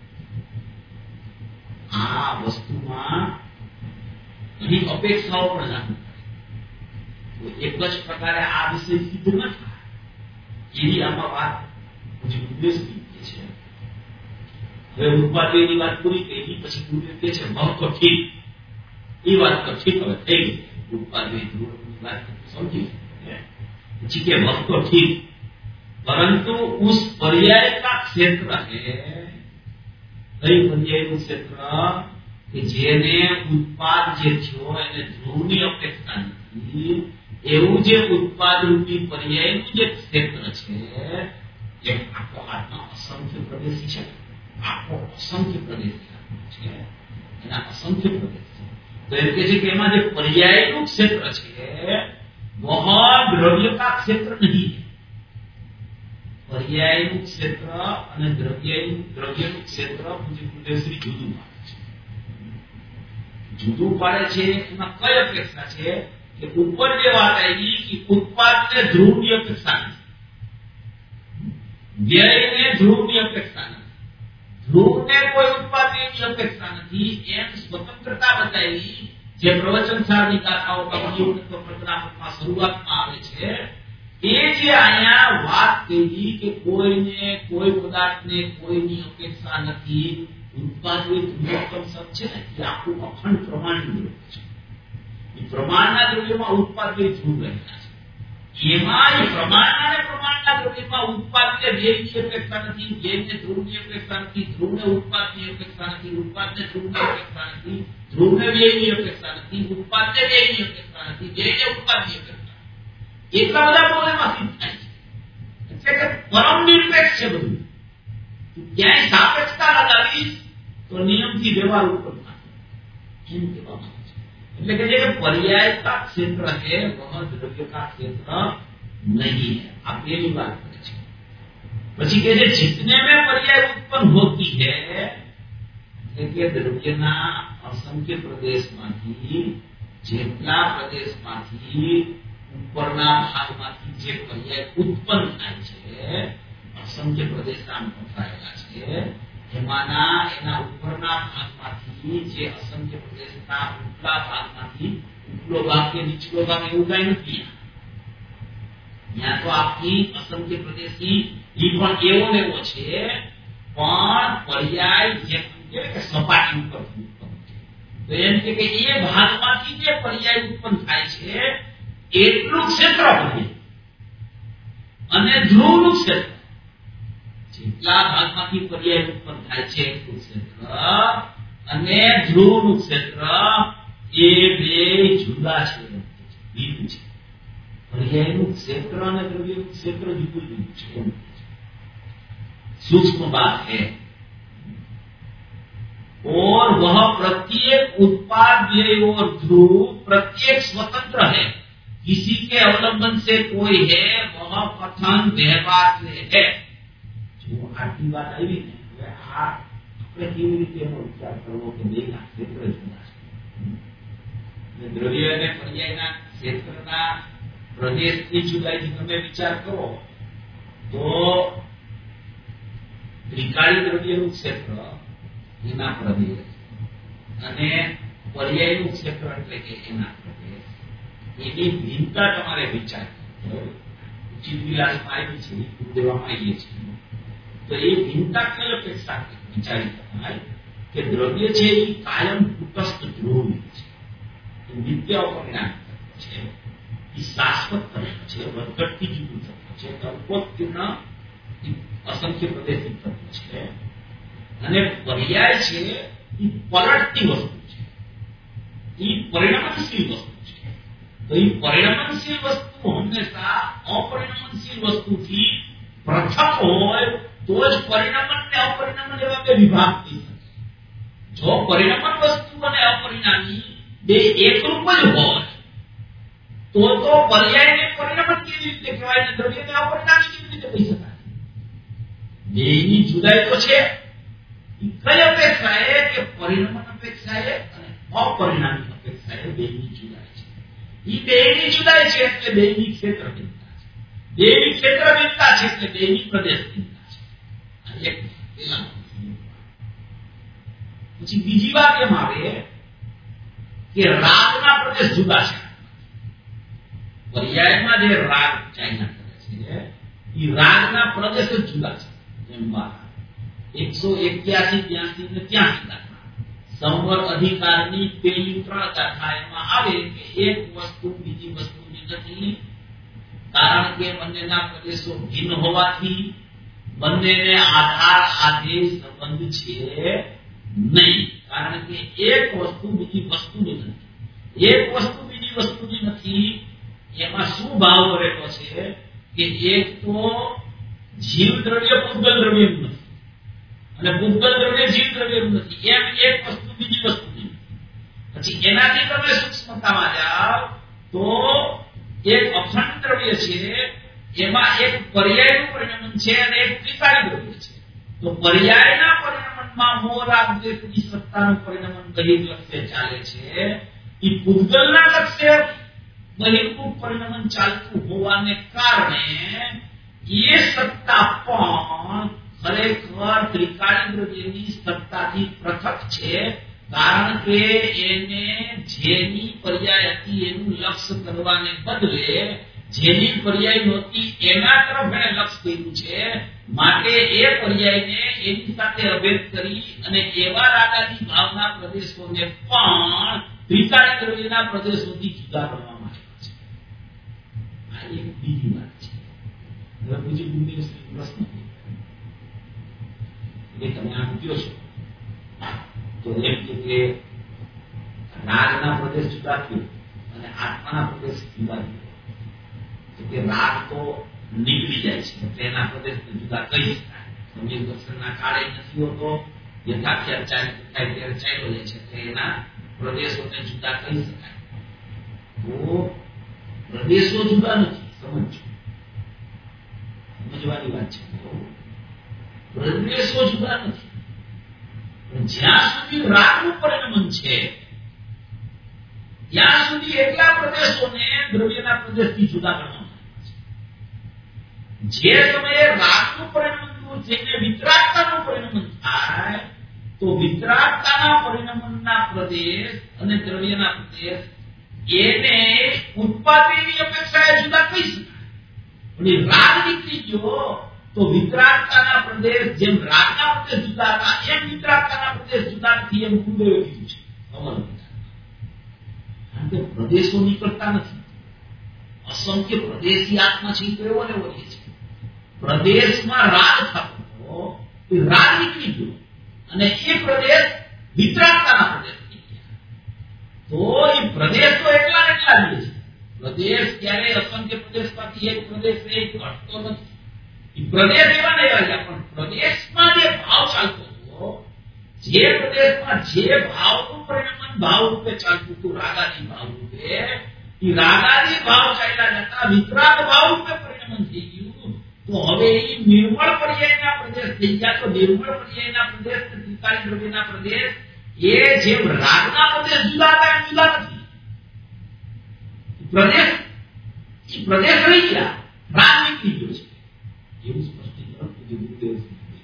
આ વસ્તુમાં ઘણી અપેક્ષાઓ પણ લાગુ પડે. એક જ પ્રકારે આ વિષય સિદ્ધ ન થાય એવી આમાં વાત ઉદ્દેશ છે. હવે ઉત્પાદની વાત પૂરી થઈ, પછી ગુરુદેવ કહે છે બહુ તો ઠીક, એ વાત તો ઠીક હવે થઈ ગઈ. ઉત્પાદની વાત સમજી પછી કે બહુ તો ઠીક, પરંતુ ઉસ पर्याय का क्षेत्र है, કઈ પર્યાયનું ક્ષેત્ર કે જેને ઉત્પાદ જે થયો એને ધ્રુવની અપેક્ષા નથી, એવું જે ઉત્પાદ રૂપી પર્યાયનું જે ક્ષેત્ર છે એ આખો આત્મા અસંખ્ય પ્રદેશી છે. આખો અસંખ્ય પ્રદેશી છે, એના અસંખ્ય પ્રદેશ છે. તો એમ કે છે કે એમાં જે પર્યાયનું ક્ષેત્ર છે વહ દ્રવ્ય કા ક્ષેત્ર નહીં. પર્યાયનું ક્ષેત્ર અને દ્રવ્યનું ક્ષેત્ર પૂજ્ય ગુરુદેવશ્રી જુદું પાડે છે. જુદું પાડે છે એમાં કઈ અપેક્ષા છે કે ઉપર જે વાત આવી કે ઉત્પાદને ધ્રુવની અપેક્ષા નથી, વ્યયને ધ્રુવની અપેક્ષા નથી, ધ્રુવને કોઈ ઉત્પાદની અપેક્ષા નથી, એમ સ્વતંત્રતા બતાવી જે પ્રવચન સારની ગાથાઓ કમનીઓમાં શરૂઆતમાં આવે છે. એ જે અહીંયા વાત કરી કે કોઈને કોઈ પદાર્થને કોઈની અપેક્ષા નથી, ઉત્પાદિત ધ્રુવોત્તમ સત છે ને એ આખું અખંડ પ્રમાણનું દ્રવ્ય છે. એ પ્રમાણના દ્રવ્યમાં ઉત્પાદિત ધ્રુવ રહેલા છે. એમાં એ પ્રમાણના દ્રવ્યમાં ઉત્પાદને વ્યયની અપેક્ષા નથી, વ્યયને ધ્રુવની અપેક્ષા નથી, ધ્રુવને ઉત્પાદની અપેક્ષા નથી, ઉત્પાદને ધ્રુવની અપેક્ષા નથી, ધ્રુવને વ્યયની અપેક્ષા નથી, ઉત્પાદને વ્યયની અપેક્ષા નથી, વ્યયને ઉત્પાદની અપેક્ષા. એટલા બધા બોલેમાં સિદ્ધ થાય છે. એટલે કે પરમ નિરપેક્ષ છે બધું. ક્યાંય સાપેક્ષતા લગાવીશ તો નિયમથી વ્યવહાર ઉપર થાય એમ કહેવામાં આવે છે. એટલે કે જે पर्याय का क्षेत्र है वह द्रव्य का क्षेत्र नहीं है. आप ये भी बात करे છે. પછી કે જે जितने में पर्याय उत्पन्न होती है એટલે કે દ્રવ્યના અસંખ્ય પ્રદેશમાંથી જેટલા પ્રદેશમાંથી ઉપરના ભાગમાંથી જે પર્યાય ઉત્પન્ન થાય છે, અસંખ્ય પ્રદેશના પથરાયેલા છે, એમાંના એના ઉપરના ભાગમાંથી જે અસંખ્ય પ્રદેશના ઉપલા ભાગમાંથી ઉપલો ભાગ કે નીચલો ભાગ એવું કઈ નથી. ત્યાં તો આખી અસંખ્ય પ્રદેશી એ પણ એવો ને એવો છે, પણ પર્યાય જેમ કે સપાટી ઉપર ઉત્પન્ન છે. તો એમ કે એ ભાગમાંથી જે પર્યાય ઉત્પન્ન થાય છે એટલું ક્ષેત્ર બને અને ધ્રુવનું ક્ષેત્ર જેટલા ભાગમાંથી પર્યાય ઉત્પન્ન થાય છે એટલું ક્ષેત્ર અને ધ્રુવનું ક્ષેત્ર એ બે જુદા છે, બીજું છે. પર્યાયનું ક્ષેત્ર અને દ્રવ્યનું ક્ષેત્ર જુદું જુદું છે. सूक्ष्म बात है. और वह प्रत्येक उत्पाद व्यय और ध्रुव प्रत्येक स्वतंत्र है, किसी के अवलंबन से कोई है वह कथन व्यवहार से है. जो आटली बात आई ने આપણે કેવી રીતે એનો વિચાર કરવો કે બે ના ક્ષેત્ર જુદા છે. દ્રવ્ય અને પર્યાયના ક્ષેત્રના પ્રદેશની જુદાઈથી તમે વિચાર કરો તો ત્રિકાળી દ્રવ્યનું ક્ષેત્ર એના પ્રદેશ અને પર્યાયનું ક્ષેત્ર એટલે કે એના પ્રદેશ, એની ભિન્નતા તમારે વિચાર ઉચિત વિલાસમાં આવી છે, દેવામાં આવીએ છીએ તો એ ભિન્નતા કઈ અપેક્ષા વિચારી શકાય કે દ્રવ્ય છે એ કાયમ તટસ્થ ધ્રુવ છે, નિત્ય અપરિણામ છે, એ શાશ્વત તત્વ છે, વધઘટથી જુદું તત્વ છે, અલ્પોત્તીર્ણ અસંખ્ય પ્રદેશી તત્વ છે. અને પર્યાય છે એ પલટતી વસ્તુ છે, એ પરિણમનશીલ વસ્તુ છે. તો એ પરિણમનશીલ વસ્તુ હંમેશા અપરિણમનશીલ વસ્તુથી પૃથક હોય તો જ પરિણમન ને અપરિણમન એવા બે વિભાગ થઈ શકે. જો પરિણમન વસ્તુ અને અપરિણામી બે એકરૂપ જ હોય તો પર્યાયને પરિણમન કેવી રીતે કહેવાય ને દ્રવ્યને અપરિણામી કેવી રીતે કહી શકાય? બેની જુદાઈ તો છે. કઈ અપેક્ષા એ કે પરિણમન અપેક્ષા એ અને અપરિણામી અપેક્ષા એ બેની જુદાઈ છે. એ બેની જુદાઈ છે એટલે બેની ક્ષેત્ર ભિન્નતા છે, બેની ક્ષેત્ર ભિન્નતા છે એટલે બેની પ્રદેશ ભિન્નતા છે. એક પછી બીજી વાત એમ આવે કે રાગના પ્રદેશ જુદા છે. પર્યાયમાં જે રાગ ચાઇના કરે છે એ રાગના પ્રદેશ જ જુદા છે. જેમ 181, 82 ને 83 સંવર અધિકારની પેલી 3 ગાથા એમાં આવે કે એક વસ્તુ બીજી વસ્તુની નથી, કારણ કે બંનેના પ્રદેશો ભિન્ન હોવાથી બંનેને આધાર આદેશ સંબંધ છે નહીં. કારણ કે એક વસ્તુ બીજી વસ્તુની નથી, એક વસ્તુ બીજી વસ્તુની નથી એમાં શું ભાવ રહેલો છે કે એક તો જીવ દ્રવ્ય પૂતગલ દ્રવ્ય નથી અને પૂતગલ દ્રવ્ય જીવ દ્રવ્ય નથી, એમ એક વસ્તુ બીજી વસ્તુની. પછી એનાથી તમે સૂક્ષ્મતામાં જાઓ તો એક અખંડ દ્રવ્ય છે એમાં એક પર્યાયનું પરિણમન છે અને એક ત્રિકાળી દ્રવ્ય છે. તો પર્યાયના પરિણમનમાં મોહ રાગ દ્વેષની સત્તાનું પરિણમન બહિર્લક્ષ્ય ચાલે છે, એ પૂતગલના લક્ષ્ય બહિર્મુખ પરિણમન ચાલતું હોવાને કારણે એ સત્તા પણ ખરેખર ત્રિકાળી દ્રવ્યની સત્તાથી પૃથક છે. કારણ કે એને જેની પર્યાય હતી એનું લક્ષ્ય કરવાને બદલે જેની પર્યાય નહોતી એના તરફ એને લક્ષ્ય કર્યું છે. માટે એ પર્યાયને એની સાથે અભેદ કરી અને એવા રાગાદી ભાવના પ્રદેશોને પણ ત્રિકાળી દ્રવ્યના પ્રદેશોથી જુદા કરવામાં આવ્યા છે. આ એક બીજી વાત છે. હવે બીજી ગંભીર પ્રશ્ન કે તમે આ મૂક્યો છો તો એમ કે રાગના પ્રદેશ જુદા થયો અને આત્માના પ્રદેશ જુદા થયો, તો કે રાગ તો નીકળી જાય છે તેના પ્રદેશ જુદા કહી શકાય. સમીર દર્શનના કાળે નથી હોતો, યથાખ્યાત ચાલ્યો થાય ત્યારે ચાલ્યો જાય છે એટલે એના પ્રદેશોને જુદા કહી શકાય. તો પ્રદેશો જુદા નથી, સમજવાની વાત છે. પ્રદેશો જુદા નથી, જ્યાં સુધી રાગનું પરિણમન છે ત્યાં સુધી એટલા પ્રદેશોને દ્રવ્યના પ્રદેશથી જુદા કરવામાં આવે છે. જે સમયે રાગનું પરિણમન થઈને વિતરાગતાનું પરિણમન થાય તો વિતરાગતાના પરિણમનના પ્રદેશ અને દ્રવ્યના પ્રદેશ એને ઉત્પાદનની અપેક્ષાએ જુદા કહી શકાય. પણ રાગ નીકળી ગયો તો વિતરાગતાના પ્રદેશ જેમ રાગના પ્રદેશ જુદા હતા એમ વિતરાગતાના પ્રદેશ જુદા નથી એમ ગુરુદેવે કીધું છે. કારણ કે પ્રદેશો નીકળતા નથી, અસંખ્ય પ્રદેશી આત્મા છે તો એવો ને એવો છે. પ્રદેશમાં રાગ થતો એ રાગ નીકળી ગયો અને એ પ્રદેશ વિતરાગતાના પ્રદેશ થઈ ગયા. તો એ પ્રદેશ તો એટલા ને એટલા જ છે. પ્રદેશ ક્યારે અસંખ્ય પ્રદેશમાંથી એક પ્રદેશ ઘટતો નથી. પ્રદેશ એવા ને એવા ગયા, પણ પ્રદેશમાં જે ભાવ ચાલતો હતો, જે પ્રદેશમાં જે ભાવનું પરિણમન ભાવ રૂપે ચાલતું હતું રાગાદી ભાવ રૂપે, એ રાગાદી ભાવ ચાલ્યા જતા વિતરાગ ભાવ રૂપે પરિણમન થઈ ગયું. તો હવે એ નિર્મળ પર્યાયના પ્રદેશ થઈ ગયા. તો નિર્મળ પર્યાયના પ્રદેશ ત્રિકાળી દ્રવ્યના પ્રદેશ એ જેમ રાગના પ્રદેશ જુદા હતા એમ જુદા નથી. પ્રદેશ રહી ગયા, રાગ નીકળી ગયો છે એવું સ્પષ્ટીકરણ ગુરુદેવ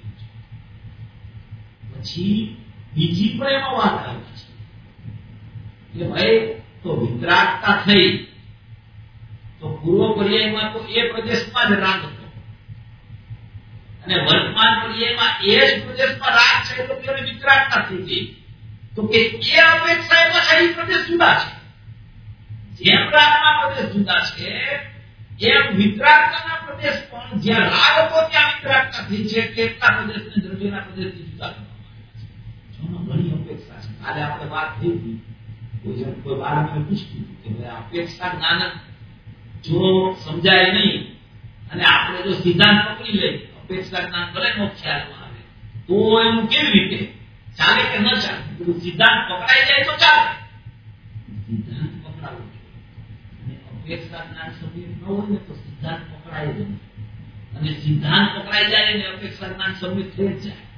પછી બીજી પણ એમાં વાત આવે છે કે ભાઈ તો વિતરાગતા થઈ તો પૂર્વ પર્યાયમાં તો એ પ્રદેશમાં જ રાગ હતો અને વર્તમાન પર્યાયમાં એ જ પ્રદેશમાં રાગ છે તો તેને વિતરાગતા થઈ ગઈ. તો કે એ અપેક્ષા પાછા એ પ્રદેશ જુદા છે. જેમ રાગના પ્રદેશ જુદા છે એમ વિતરાગતાના પ્રદેશ પણ જ્યાં રાગ હતો ત્યાં વિતરાગતા થઈ છે. કેટલા પ્રદેશને દ્રવ્યના પ્રદેશથી જુદા કરવામાં ઘણી અપેક્ષા છે. કાલે આપણે વાત થઈ હતી, કોઈ બાળકને પૂછતું કે અપેક્ષા જ્ઞાન જો સમજાય નહીં અને આપણે જો સિદ્ધાંત પકડી લઈએ, અપેક્ષા જ્ઞાન ભલે નો ખ્યાલમાં આવે તો એનું કેવી રીતે ચાલે કે ન ચાલે? સિદ્ધાંત પકડાઈ જાય તો ચાલે, સિદ્ધાંત પકડાવવો અને અપેક્ષા જ્ઞાન સમીર ન હોય ને તો સિદ્ધાંત પકડાય જ નહીં અને સિદ્ધાંત પકડાઈ જાય ને અપેક્ષા જ્ઞાન સમીર થઈ જ જાય.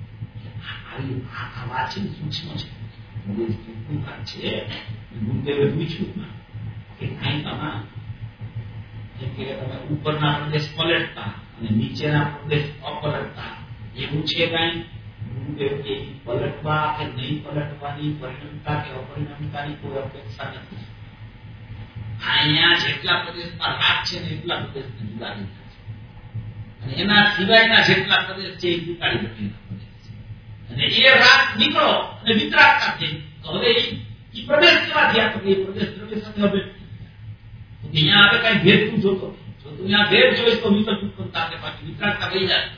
આ વાત છે સૂક્ષ્મ છે. ગુરુદેવે પૂછ્યું કે કઈ તમે ઉપરના પ્રદેશ પલટતા અને નીચેના પ્રદેશ અપલટતા એવું છે કઈ? ગુરુદેવ કે પલટવા કે નહીં પલટવાની, પરિણમતા કે અપરિણમતાની કોઈ અપેક્ષા નથી. અહીંયા જેટલા પ્રદેશમાં રાગ છે ને એટલા પ્રદેશને જુદા લીધા છે અને એના સિવાયના જેટલા પ્રદેશ છે એ જુદાડી બદલીના પ્રદેશ છે અને એ રાગ નીકળો અને વિતરાગતા થઈ તો હવે એ પ્રદેશ કેવા થયા? તો એ પ્રદેશ દ્રવ્ય સાથે હવે અહીંયા હવે કઈ ભેદ તું જોતો જો તું અહીંયા ભેદ જોઈશ તો વિતર ઉત્પન્નતા કે બાકી વિતરાગતા વહી જાય.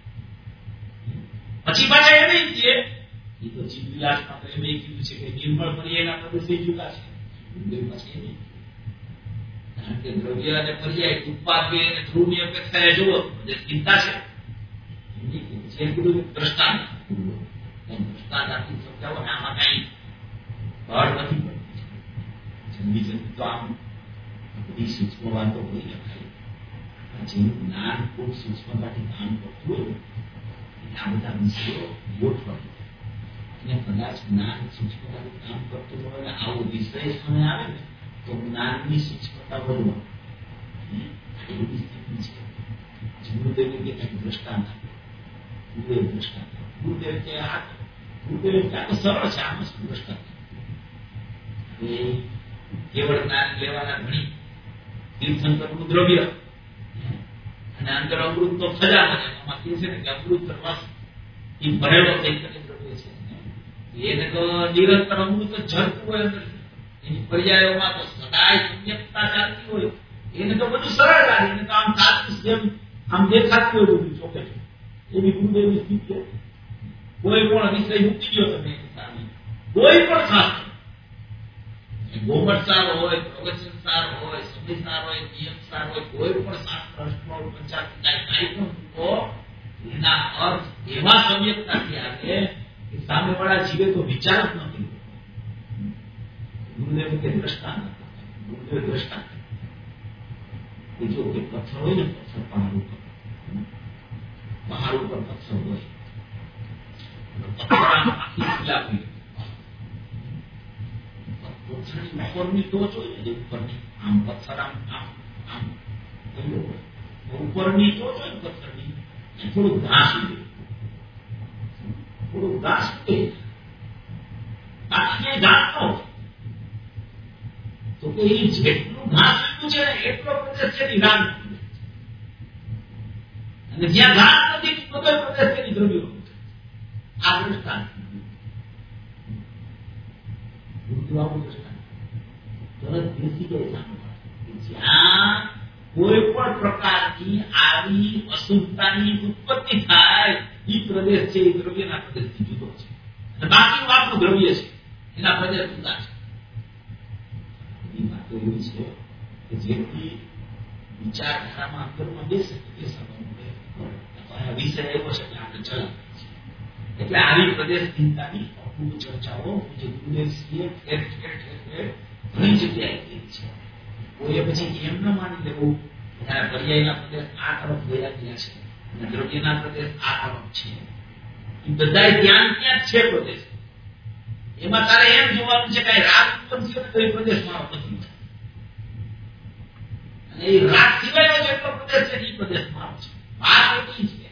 પછી પાછા એમ કે એ તો જીવ વિલાસમાં તો એમ કીધું છે કે નિર્મળ પર્યાયના પ્રદેશ જુદા છે. પછી કારણ કે દ્રવ્ય અને પર્યાય ઉત્પાદન અને ધ્રુવની અપેક્ષા એ જુઓ જે ચિંતા છે જે કીધું દ્રષ્ટાંત દ્રષ્ટાંત આપી સમજાવો ને આમાં કઈ બળ નથી પડતી. બીજું તો આમ બધી સૂક્ષ્મ વાતો હોય ને ભાઈ, જેનું જ્ઞાન ખૂબ સૂક્ષ્મતાથી કામ કરતું હોય આ બધા વિષયો ગોઠવા અને કદાચ જ્ઞાન સૂક્ષ્મતાથી કામ કરતું હોય ને આવો વિષય સામે આવે ને તો જ્ઞાનની સૂક્ષ્મતા વધવા એવી સ્થિતિ છે. ગુરુદેવ કે કંઈક દ્રષ્ટાંત આપે, ગુરુદેવ દ્રષ્ટાંત ગુરુદેવ કે આ ગુરુદેવ કે આ તો સરળ છે, આમાં શું દ્રષ્ટાંત? કેવળ જ્ઞાન લેવાના ઘણી તીર્થંકરનું દ્રવ્ય અને અંદર અમૃત તો ખજાનો છે. એમાં કે છે ને કે અમૃત રસ એ ભરેલો થઈ શકે દ્રવ્ય છે એને તો નિરંતર અમૃત ઝરતું હોય અંદર એની પર્યાયોમાં તો સદાય સમ્યકતા ચાલતી હોય એને તો બધું સરળ લાગે, એને તો આમ સાચું જેમ આમ દેખાતું હોય બધું ચોકે છે એવી ગુરુદેવની સ્થિતિ. કોઈ પણ વિષય મૂકી ગયો તમે સામે, કોઈ પણ શાસ્ત્ર ગોમટ સાર હોય, પ્રવચન સાર હોય, સમય સાર હોય, નિયમ સાર હોય, કોઈ પણ શાસ્ત્ર અષ્ટોળ પંચાયત કઈ પણ તો એના અર્થ એવા સમ્યકતાથી આવે કે સામેવાળા જીવે તો વિચાર જ નથી. ગુરુદેવ કે દ્રષ્ટાંત, ગુરુદેવ દ્રષ્ટાંત જો કે પથ્થર હોય ને, પથ્થર પહાડ ઉપર પથ્થર હોય, પથ્થર આખી ખીલાવી ઉપરની ટોચ હોય ને ઉપરની આમ પથ્થર આમ આમ આમ ઉપરની ટોચ હોય પથ્થરની થોડું ઘાસ ઉડે, થોડું ઘાસ ઉડે બાકી ઘાસ ન હોય તો કે એ જેટલું ઘાસ ઉડ્યું છે ને એટલો પ્રદેશ છે રાગ અને જ્યાં ઘાસ નથી બધો પ્રદેશ તેની દ્રવ્યો. આ દ્રષ્ટાંત જ્યાં કોઈ પણ પ્રકારની આવી અશુદ્ધતાની ઉત્પત્તિ થાય એ પ્રદેશ છે એ દ્રવ્યના પ્રદેશથી જુદો છે અને બાકી વાતનું દ્રવ્ય છે એના પ્રદેશ જુદા છે. એ વાતો એવી છે કે જેથી વિચારધારામાં અંતરમાં બેસે એ સમય વિષય એવો છે કે આપણે ચલાવીએ છીએ. એટલે આવી પ્રદેશ ચિંતાની અપૂર્વ ચર્ચાઓ જે ગુરુદેવશ્રીએ ઠેર ઠેર ઠેર ઘણી જગ્યાએ કરી છે. કોઈએ પછી એમ ન માની લેવું ત્યારે પર્યાયના પ્રદેશ આ તરફ ગયા છે અને દ્રવ્યના પ્રદેશ આ તરફ છે. એ બધા ત્યાં ત્યાં છે પ્રદેશ. એમાં તારે એમ જોવાનું છે કે રાગ ઉત્પન્ન થયો તો એ પ્રદેશ મારો નથી. અને એ રાત સિવાયનો જેટલો પ્રદેશ છે એ પ્રદેશ મારો છે, વાત એટલી છે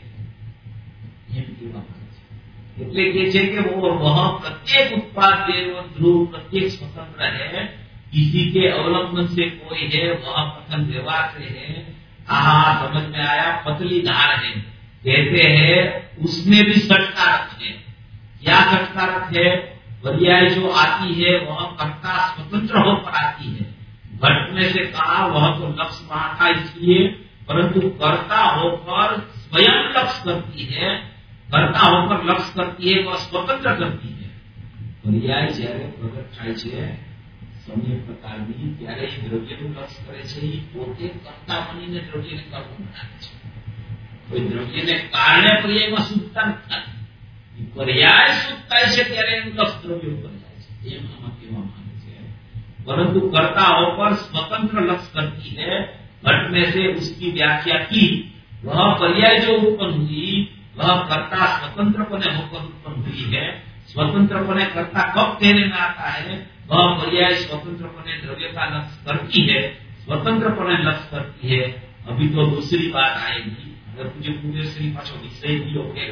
એમ કહેવા માંગે છે. એટલે કે છે કે વહ પ્રત્યેક उत्पाद ध्रुव प्रत्येक स्वतंत्र है, किसी के अवलंबन से कोई है, वह कथन व्यवहार से है. समझ में आया. पतली धार है, कहते हैं उसमें भी षटकारक है. क्या षटकारक है? पर्याय जो आती है वह कर्ता स्वतंत्र होकर आती है. घट में से कहा वह तो लक्ष्य वहां था इसलिए, परंतु कर्ता होकर स्वयं लक्ष्य करती है, कर्ता होकर लक्ष्य करती है, वह स्वतंत्र करती है. पर्याय જ્યારે પ્રગટ થાય છે સમય પ્રકારની ત્યારે એ દ્રવ્યનું લક્ષ્ય કરે છે, એ પોતે કર્તા બનીને દ્રવ્યને કર્મ બનાવે છે. કોઈ દ્રવ્યને કારણે પર્યાયમાં શુદ્ધતા નથી. पर्याय शुद्ध થાય છે ત્યારે એનું લક્ષ દ્રવ્ય ઉપર જાય છે, એમ આમાં કહેવા માંગે છે. परंतु कर्ता होकर स्वतंत्र लक्ष्य करती है. घट में से उसकी व्याख्या की. वह पर्याय जो उत्पन्न हुई वह कर्ता स्वतंत्रपने होकर उत्पन्न हुई है. स्वतंत्रपने कर्ता कब कहने में आता है? वह पर्याय स्वतंत्रपने द्रव्य का लक्ष्य करती है, स्वतंत्रपने लक्ष्य करती है. अभी तो दूसरी बात आएगी. अगर मुझे पूरे श्री पाछो विषय दियो के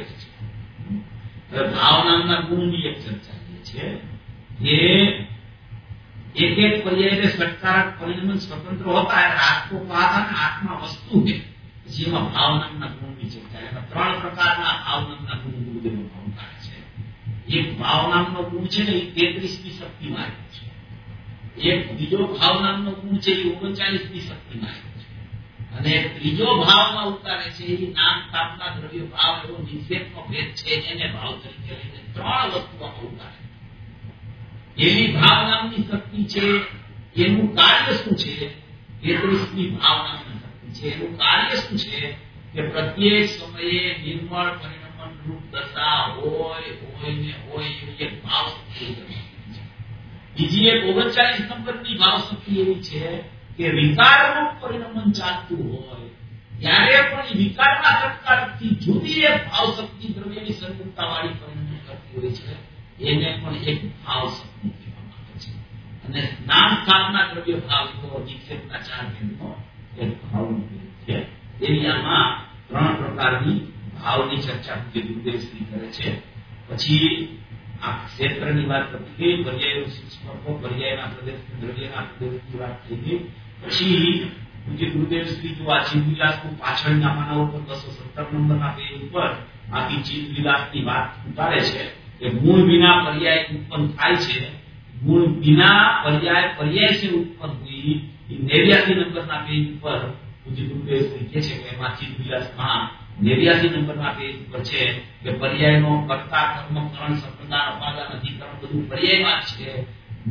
भाव नामना गुण की एक चर्चा की है. ये एक एक पर्याय से षटकारक परिणाम स्वतंत्र होता है. रात को कहा था ना आत्मा वस्तु है, જેમાં ભાવ નામના ગુણની ચર્ચા. એમાં ત્રણ પ્રકારના ભાવ નામના ગુણ ગુરુદેવનો અવતાર છે. એક ભાવ નામનો ગુણ છે ને એ 33ની શક્તિમાં આવ્યો છે. એક બીજો ભાવ નામનો ગુણ છે એ 39ની શક્તિમાં આવ્યો છે. અને ત્રીજો ભાવમાં ઉતારે છે એ નામ સ્થાપના દ્રવ્ય ભાવ એવો નિષેધનો ભેદ છે, એને ભાવ તરીકે લઈને ત્રણ વસ્તુઓમાં ઉતારે. એની ભાવ નામની શક્તિ છે, એનું કાર્ય શું છે? 33ની ભાવ નામની શક્તિ છે, એનું કાર્ય શું છે? કે પ્રત્યેક સમયે નિર્મળ પરિણમન રૂપ દશા હોય ને હોય એવી એક ભાવ શક્તિ છે. બીજી એક 39 નંબરની ભાવ શક્તિ એવી છે કે વિકારરૂપ પરિણમન ચાલતું હોય ત્યારે પણ વિકારના ષટકારકથી જુદી એક ભાવ શક્તિ દ્રવ્યની સર્વતા વાળી પરિણમન કરતી હોય છે, એને પણ એક ભાવ શક્તિ કહેવામાં આવે છે. અને નામ સ્થાપના દ્રવ્ય ભાવ તો નિક્ષેપના 4 ભેદનો એક ભાવનો ભેદ છે. એની આમાં ત્રણ પ્રકારની ભાવની ચર્ચા ગુરુદેવશ્રી કરે છે. પછી આ ક્ષેત્રની વાત કરતી ગઈ, પર્યાયનો સૂક્ષ્મકો, પર્યાયના પ્રદેશ, દ્રવ્યના પ્રદેશની વાત થઈ ગઈ. પછી ગુરુદેવશ્રી જો આ ચિત્તવિલાસનું પાછળના પાના ઉપર 217 નંબરના પેજ ઉપર આખી ચિત્તવિલાસની વાત ઉતારે છે કે મૂળ વિના પર્યાય ઉત્પન્ન થાય છે. મૂળ વિના પર્યાય से उत्पन्न हुई. 89 નંબરના પેજ ઉપર ગુરુદેવશ્રી કહે છે કે એમાં ચિત્તવિલાસમાં 89 નંબરના પેજ ઉપર છે કે પર્યાયનો કર્તા કર્મ કરણ સંપ્રદાન અપાદાન અધિકરણ બધું પર્યાયમાં જ છે.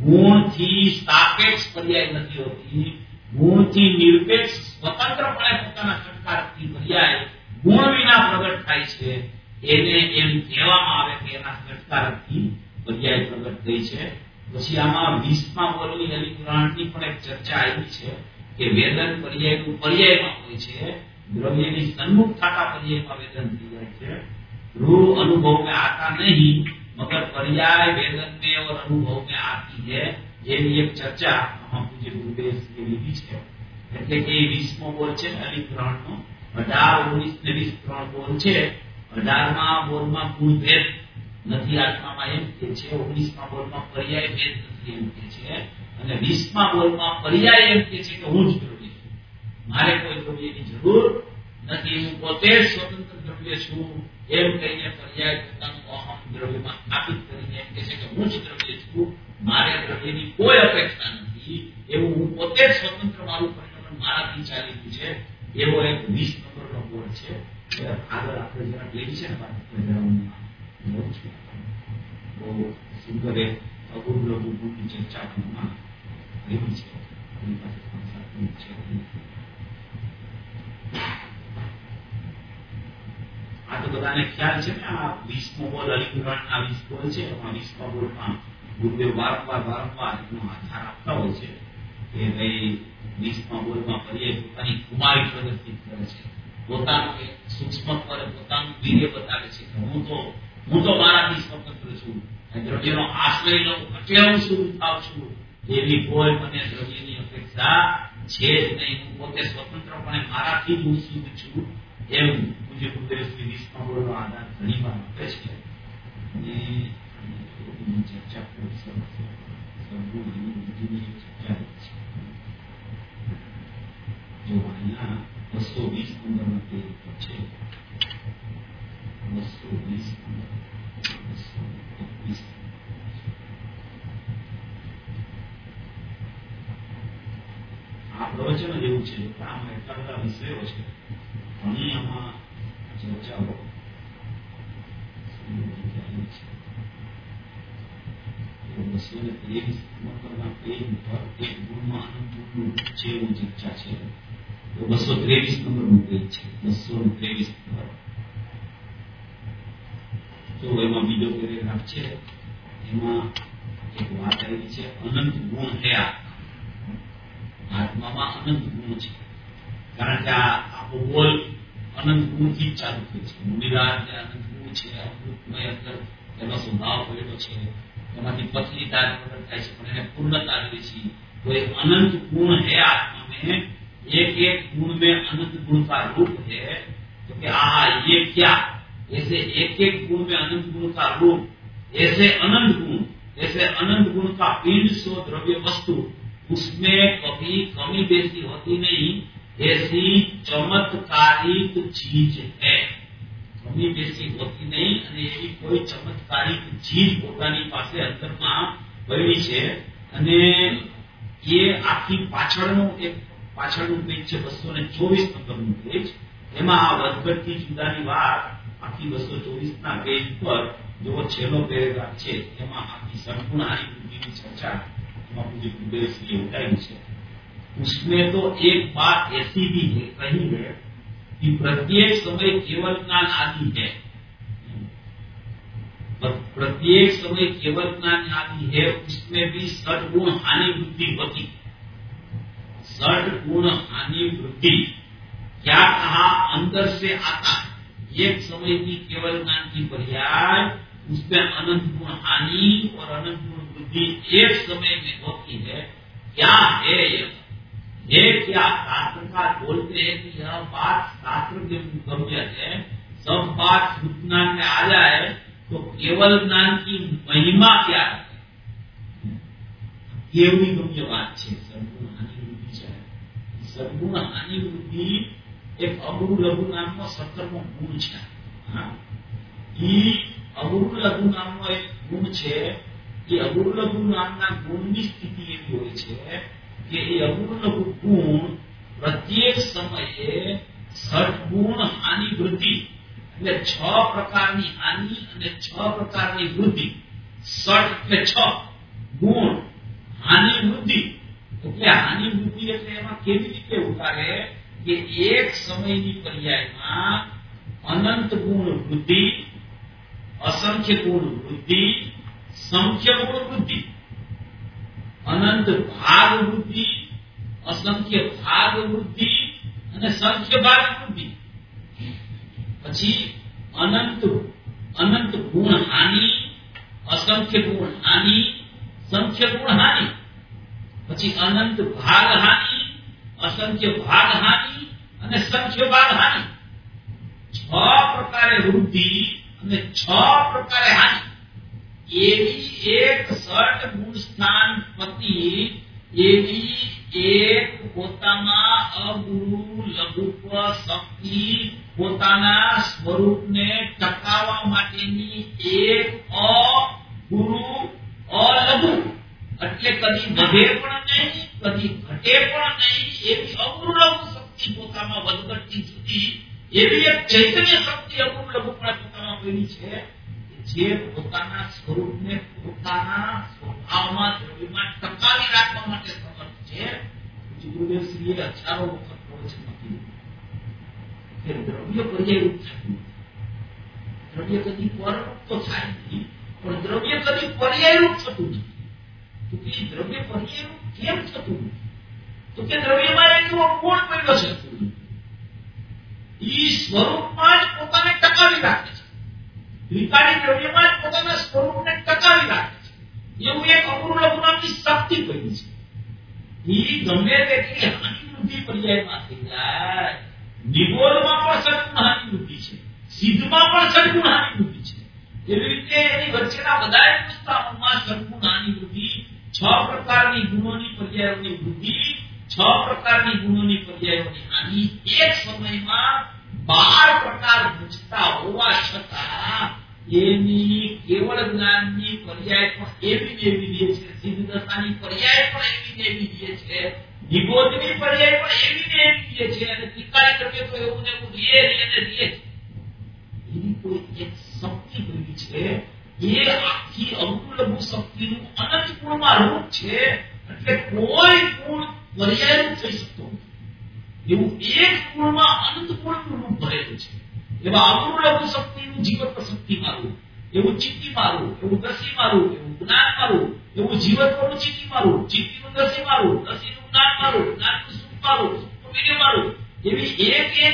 મૂળથી સાપેક્ષ પર્યાય નથી હોતી. ગુણથી નિરપેક્ષ સ્વતંત્રપણે પોતાના ષટકારકથી પર્યાય ગુણ વિના પ્રગટ થાય છે. એને એમ કહેવામાં આવે કે એના ષટકારકથી પર્યાય પ્રગટ થઈ છે. પછી આમાં 20મા બોલની અલિપુરાણની પણ એક ચર્ચા આવી છે કે વેદન પર્યાયનું પર્યાયમાં હોય છે, દ્રવ્યની સન્મુખ થતા પર્યાયમાં વેદન થઈ જાય છે. रूह अनुभव में आता नहीं मगर पर्याय वेदन में और अनुभव में आती है. એવી એક ચર્ચા પૂજ્ય ગુરુદેવ શ્રી લીધી છે. એટલે કે 20મો બોલ છે અલિગ્રહણનો, 18, 19 ને 20 ત્રણ બોલ છે. 18મા બોલમાં ગુણ ભેદ નથી આત્મામાં એમ કે છે, 19મા બોલમાં પર્યાય ભેદ નથી એમ કે છે, અને 20મા બોલમાં પર્યાય એમ કે છે કે હું જ દ્રવ્ય છું, મારે કોઈ દ્રવ્યની જરૂર નથી, હું પોતે જ સ્વતંત્ર દ્રવ્ય છું એમ કહીને પર્યાય પોતાનું અહમ દ્રવ્યમાં સ્થાપિત કરીને એમ કે છે કે હું જ દ્રવ્ય છું, મારે દ્રવ્યની કોઈ અપેક્ષા નથી, એવું હું પોતે જ સ્વતંત્ર મારું પરિણામ મારાથી ચાલી રહ્યું છે. એવો એક 20 નંબરનો બોર્ડ છે. આગળ આપણે જરા લેવી છે ને બહુ સુંદર એક અપૂર્વ ગુણની ચર્ચા કરવામાં લેવી છે. આ તો બધાને ખ્યાલ છે ને, આ 20મો બોલ અલિગ્રહણના 20 બોલ છે. એમાં 20મા બોલમાં ગુરુદેવ વારંવાર એનો આધાર આપતા હોય છે કે ભાઈ 20મા બોલમાં પર્યાય પોતાની કુમારી પ્રદર્શિત કરે છે, પોતાનું એક સૂક્ષ્મ પર પોતાનું વીર્ય બતાવે છે કે હું તો મારાથી સ્વતંત્ર છું, દ્રવ્યનો આશ્રય લઉં એટલે હું શુદ્ધ થાવ છું, એવી કોઈ મને દ્રવ્યની અપેક્ષા છે જ નહીં, હું પોતે પોતે સ્વતંત્રપણે મારાથી જ હું શુદ્ધ છું એમ પૂજ્ય ગુરુદેવ શ્રી 20 નંબરનો આધાર ઘણી વાર આપે છે. અને ચર્ચા ચર્ચા જો અહીંયા 220 નંબરમાં તે છે 220 નંબર 221 આ પ્રવચન જેવું છે. આમાં એટલા બધા વિષયો છે, ઘણી આમાં ચર્ચાઓ છે. 223 નંબરના પેજ પર એક ગુણમાં અનંત ગુણનું છે એવું ચર્ચા છે. 223 નંબરનું પેજ છે. 223 નંબર તો એમાં બીજો પેરેગ્રાફ છે. એમાં એક વાત આવી છે, અનંત ગુણ હે આત્મામાં અનંત ગુણ છે. કારણ કે આ બોલ અનંત ગુણથી જ ચાલુ થાય છે. મુનિરાજ અનંત ગુણ છે, અમૃતમય અંદર એનો સ્વભાવ પડેલો છે, એમાંથી પતલીતા પ્રગટ થાય છે, પણ એને પૂર્ણતા જોઈએ છે. तो एक अनंत गुण है आत्मा में, एक एक गुण में अनंत गुण का रूप है. तो क्या ये क्या, ऐसे एक एक गुण में अनंत गुण का रूप, ऐसे अनंत गुण का पिंड सो द्रव्य वस्तु, उसमें कभी कमी बेसी होती नहीं, ऐसी चमत्कारिक चीज है. कमी बेसी होती नहीं અને એવી કોઈ ચમત્કારિક ચીજ પોતાની પાસે અંતરમાં પડી છે. અને એ આખી પાછળનું પેજ છે 224 નંબરનું પેજ. એમાં આ વધઘટથી જુદાની વાત આખી 224 ના પેજ પર जो छेल्लो पेरेग्राफ છે એમાં આખી સંપૂર્ણ આની ચર્ચા એમાં પૂજ્ય ગુરુદેવશ્રીએ ઉઠાવી છે. उसमें तो एक बात ऐसी भी है कही है कि प्रत्येक समय केवल ज्ञान आदि है. प्रत्येक समय केवल ज्ञान आदि है, उसमें भी षड गुण हानि वृद्धि होती. षड गुण हानि वृद्धि क्या कहा, अंदर से आता है. एक समय की केवल ज्ञान की पर्याय उसमें अनंत गुण हानि और अनंत गुण वृद्धि एक समय में होती है. क्या है ये क्या शास्त्रकार बोलते हैं कि यह बात शास्त्र के गम्य है, सब बात ज्ञान में आ जाए तो केवल ज्ञान की महिमा क्या है, केवली गम्य बात है. सद्गुण हानि वृद्धि है. सद्गुण हानि वृद्धि एक अगुरु लघु नाम 17मो गुण है. अगुरु लघु नाम एक गुण है. ये अगुरु लघु नामना गुणनी स्थिति एवी होय छे कि ये अगुरु लघु गुण प्रत्येक समये सद्गुण हानि वृद्धि એટલે 6 પ્રકારની હાનિ અને 6 પ્રકારની વૃદ્ધિ. સટ એટલે 6 ગુણ, હાનિ વૃદ્ધિ એટલે હાનિ વૃદ્ધિ એટલે એમાં કેવી રીતે ઉતારે કે એક સમયની પર્યાયમાં અનંત ગુણ વૃદ્ધિ, असंख्य गुण वृद्धि, संख्य गुण वृद्धि, अनंत भाग वृद्धि, असंख्य भाग वृद्धि અને સંખ્ય ભાગ વૃદ્ધિ. પછી अनंत गुण हानि, असंख्य गुण हानि, संख्य गुण हानि. પછી अनंत भाग हानि, असंख्य भाग हानि અને સંખ્ય ભાગ હાનિ. 6 પ્રકારે વૃદ્ધિ અને 6 પ્રકારે હાનિ. એવી એક સટ ગુણ સ્થાન પતિ, એવી એક પોતાના અગુરુ લઘુત્વ શક્તિ, પોતાના સ્વરૂપને ટકાવવા માટેની એક અગુરુ અલઘુ એટલે કદી વધે પણ નહીં, કદી ઘટે પણ નહીં, એવી અગુરુ લઘુ શક્તિ પોતામાં વધઘટતી જુદી એવી એક ચૈતન્ય શક્તિ અગુરુ લઘુ પોતામાં પડી છે, જે પોતાના સ્વરૂપને પોતાના સ્વભાવમાં દ્રવ્યમાં ટકાવી રાખવા માટે સમર્થ છે. ગુરુદેવશ્રીએ હજારો વખત પ્રવચન કીધું કે દ્રવ્ય પર્યાયરૂપ થતું, દ્રવ્ય કદી પરરૂપ તો થાય નહીં, પણ દ્રવ્ય કદી પર્યાયરૂપ થતું નથી. તો કે દ્રવ્ય પર્યાયરૂપ કેમ થતું નથી? તો કે દ્રવ્યમાં એક એવો ગુણ પડ્યો છે, એ સ્વરૂપમાં જ પોતાને ટકાવી રાખે છે. ત્રિકાળી દ્રવ્યમાં જ પોતાના સ્વરૂપને ટકાવી રાખે છે. એવું એક અગુરુ લઘુ નામની શક્તિ પડી છે. એ ગમે તેટલી હાનિ વૃદ્ધિ પર્યાયમાં થઈ જાય. નિગોદમાં પણ સદગુણહાની વૃદ્ધિ છે, સિદ્ધમાં પણ સદગુણહાની વૃદ્ધિ છે. એવી રીતે એની વચ્ચેના બધા પુસ્તકોમાં સદગુણહાની વૃદ્ધિ, 6 પ્રકારની ગુણોની પર્યાયોની વૃદ્ધિ, 6 પ્રકારની ગુણોની પર્યાયોની હાનિ, એક સમયમાં 12 પ્રકાર ભજતા હોવા છતાં એની કેવળ જ્ઞાનની પર્યાય પણ એવી દે છે, સિદ્ધ દશાની પર્યાય પણ એવી દે છે, નિગોદની પર્યાય પણ એવી દે છે, અને ત્રિકાળી દ્રવ્ય તો એવું ને એવું દે છે. એવી કોઈ એક શક્તિ બની છે, એ આખી અવલંબુ શક્તિનું અનંત ગુણમાં રૂપ છે. એટલે કોઈ ગુણ પર્યાયનું થઈ શકતો નથી. એવું એક ગુણમાં અનંત ગુણનું રૂપ ભરેલું છે. એવા અવલંબુ શક્તિનું જીવત્વ શક્તિમાં રૂપ, એવું ચિત્તીમાં રૂપ, એવું દશીમાં રૂપ, એવું જ્ઞાનમાં રૂપ, એવું જીવત્વનું ચિત્તીમાં રૂપ, ચિત્તીનું દશીમાં રૂપ, દશીનું જ્ઞાનમાં રૂપ, જ્ઞાનનું સુખમાં રૂપ, સુખનું વીર્યમાં રૂપ, એવી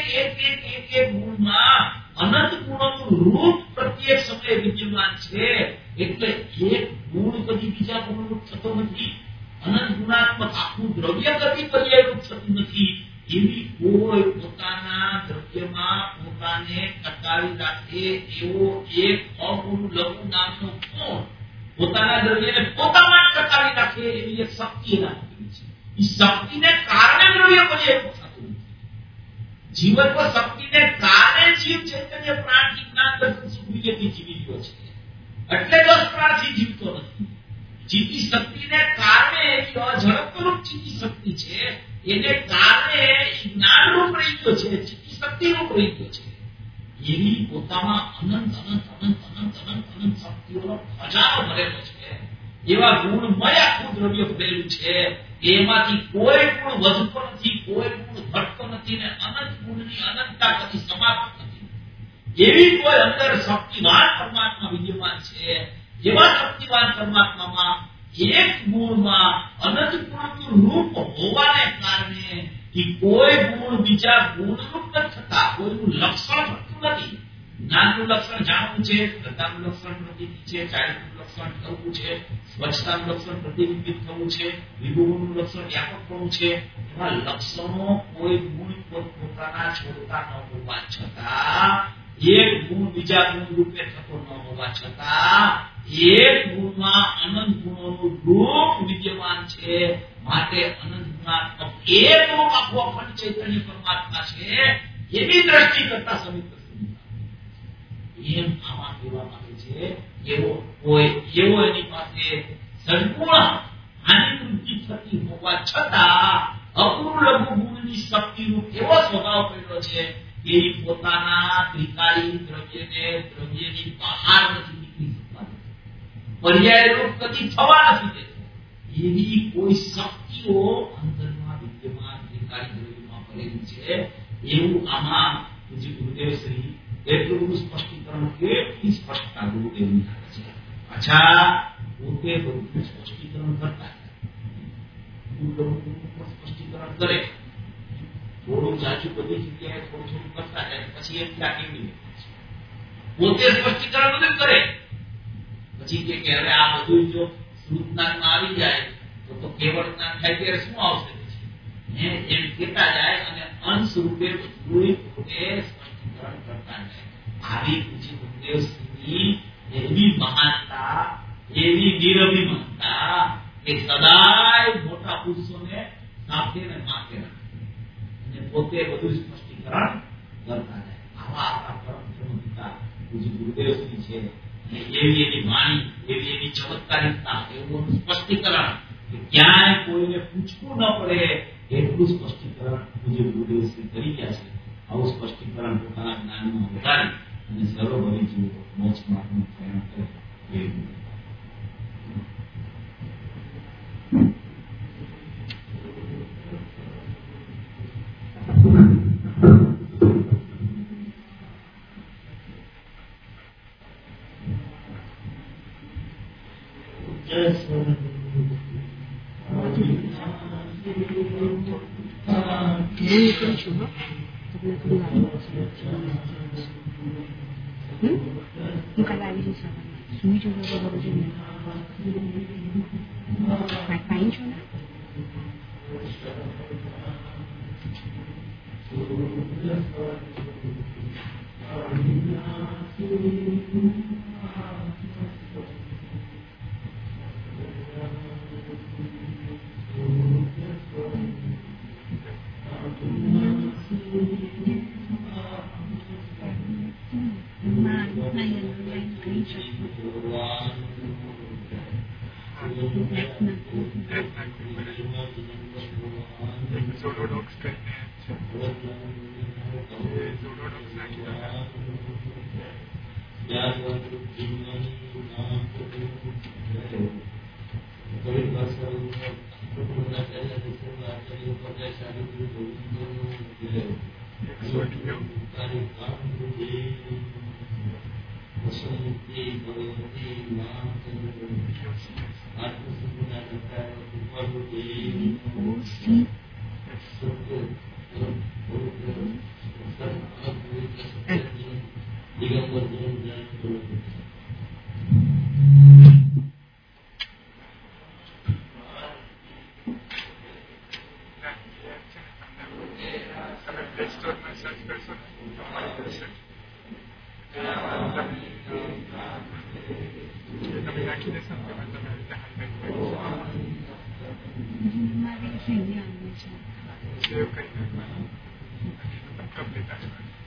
એક ગુણમાં અનંત ગુણોનું રૂપ પ્રત્યેક સમયે વિદ્યમાન છે. એટલે એક ગુણ કદી બીજા ગુણરૂપ થતો નથી. અનંત ગુણાત્મક આખું દ્રવ્ય કદી પર્યાયરૂપ થતું નથી. એવી કોઈ પોતાના દ્રવ્યમાં પોતાને ટકાવી રાખે એવો એક અગુણ લઘુ નામનો ગુણ, પોતાના દ્રવ્યને પોતામાં ટકાવી રાખે એવી એક શક્તિ એના છે. એ શક્તિને કારણે દ્રવ્ય પર્યાયરૂપ થતું નથી. જીવત્વ શક્તિને કારણે જીવ ચૈતન્ય પ્રાણથી જ્ઞાન દર્શન સુખ વિજયથી જીવી ગયો છે. એટલે 10 પ્રાણથી જીવતો નથી. ચિત્તી શક્તિને કારણે એની અઝડપરૂપ ચિત્તી શક્તિ છે, એને કારણે જ્ઞાન રૂપ રહી ગયો છે, ચિત્તી શક્તિ રૂપ રહી ગયો છે. એવી પોતામાં અનંત અનંત અનંત અનંત અનંત અનંત શક્તિઓનો ખજાનો ભરેલો છે. એવા ગુણમય આખું દ્રવ્ય ભરેલું છે. એમાંથી કોઈ ગુણ વધતો નથી, કોઈ ગુણ ઘટતો નથી, ને અનંત ગુણની અનંતતા કદી સમાપ્ત નથી. એવી કોઈ અંદર શક્તિવાન પરમાત્મા વિદ્યમાન છે. એવા શક્તિવાન પરમાત્મામાં એક ગુણમાં અનંત ગુણનું રૂપ હોવાને કારણે કોઈ ગુણ બીજા ગુણરૂપ નથી થતા, કોઈનું લક્ષણ થતું નથી. જ્ઞાનનું લક્ષણ જાણવું છે, શ્રદ્ધાનું લક્ષણ પ્રતિબિંબ છે, ચારિત્રનું લક્ષણ થવું છે, સ્વચ્છતાનું લક્ષણ પ્રતિબિંબિત થવું છે, વિભુનું લક્ષણ વ્યાપકપણું છે. એવા લક્ષણો કોઈ ગુણ પોતાના છોડતા ન હોવા છતાં, એક ગુણ બીજા ગુણ રૂપે થતો ન હોવા છતાં, એક ગુણમાં અનંત ગુણોનું રૂપ વિદ્યમાન છે. માટે અનંત ગુણાત્મક એક રૂપ આખો અખંડ ચૈતન્ય પરમાત્મા છે. એવી દ્રષ્ટિ કરતા સમિત એમ આમાં કહેવા માંગે છે. એવો એની પાસે સદગુણ હાનિ વૃત્તિ થતી હોવા છતાં અપૂર્ણ લઘુ ગુણની શક્તિરૂપ એવો સ્વભાવ કર્યો છે કે એ પોતાના ત્રિકાળી દ્રવ્યની બહાર નથી નીકળી શકતા, પર્યાય રૂપ કદી થવા નથી દેતો. એવી કોઈ શક્તિઓ અંદરમાં વિદ્યમાન ત્રિકાળી દ્રવ્યમાં ભરેલી છે. એવું આમાં પૂજ્ય ગુરુદેવ શ્રી એટલું બધું સ્પષ્ટીકરણ, કેટલી સ્પષ્ટતા ગુરુદેવની આવે છે. અચ્છા, પોતે બધું સ્પષ્ટીકરણ કરતા સ્પષ્ટીકરણ કરે, થોડું જાજુ બધી જગ્યાએ થોડું થોડું કરતા જાય, પછી એમ ક્યાં કેવી પોતે સ્પષ્ટીકરણ બધું કરે, પછી કે હવે આ બધું જો શ્રુતનામાં આવી જાય તો કેવળ જ્ઞાન થાય ત્યારે શું આવશે? એમ કહેતા જાય અને અંશ રૂપે બધું પોતે સ્પષ્ટીકરણ કરતા જાય. આવી પૂજ્ય ગુરુદેવની એવી મહાનતા, એવી નિરભિમાનતા કે સદાય મોટા પુરુષોને સાથે ને માથે રાખે અને પોતે બધું સ્પષ્ટીકરણ કરતા જાય. આવા આપણા પરમ ધર્મ પિતા પૂજ્ય ગુરુદેવની છે. એવી એની વાણી, એવી એની ચમત્કારિકતા, એવું સ્પષ્ટીકરણ કે ક્યાંય કોઈને પૂછવું ન પડે એટલું સ્પષ્ટીકરણ પૂજ્ય ગુરુદેવશ્રી કરી ગયા છે. આવું સ્પષ્ટીકરણ પોતાના જ્ઞાનમાં વધારી અને સર્વભરી જીવો મોક્ષ માર્ગનું પ્રયાણ કરે એવું. सेव करके कब लेता है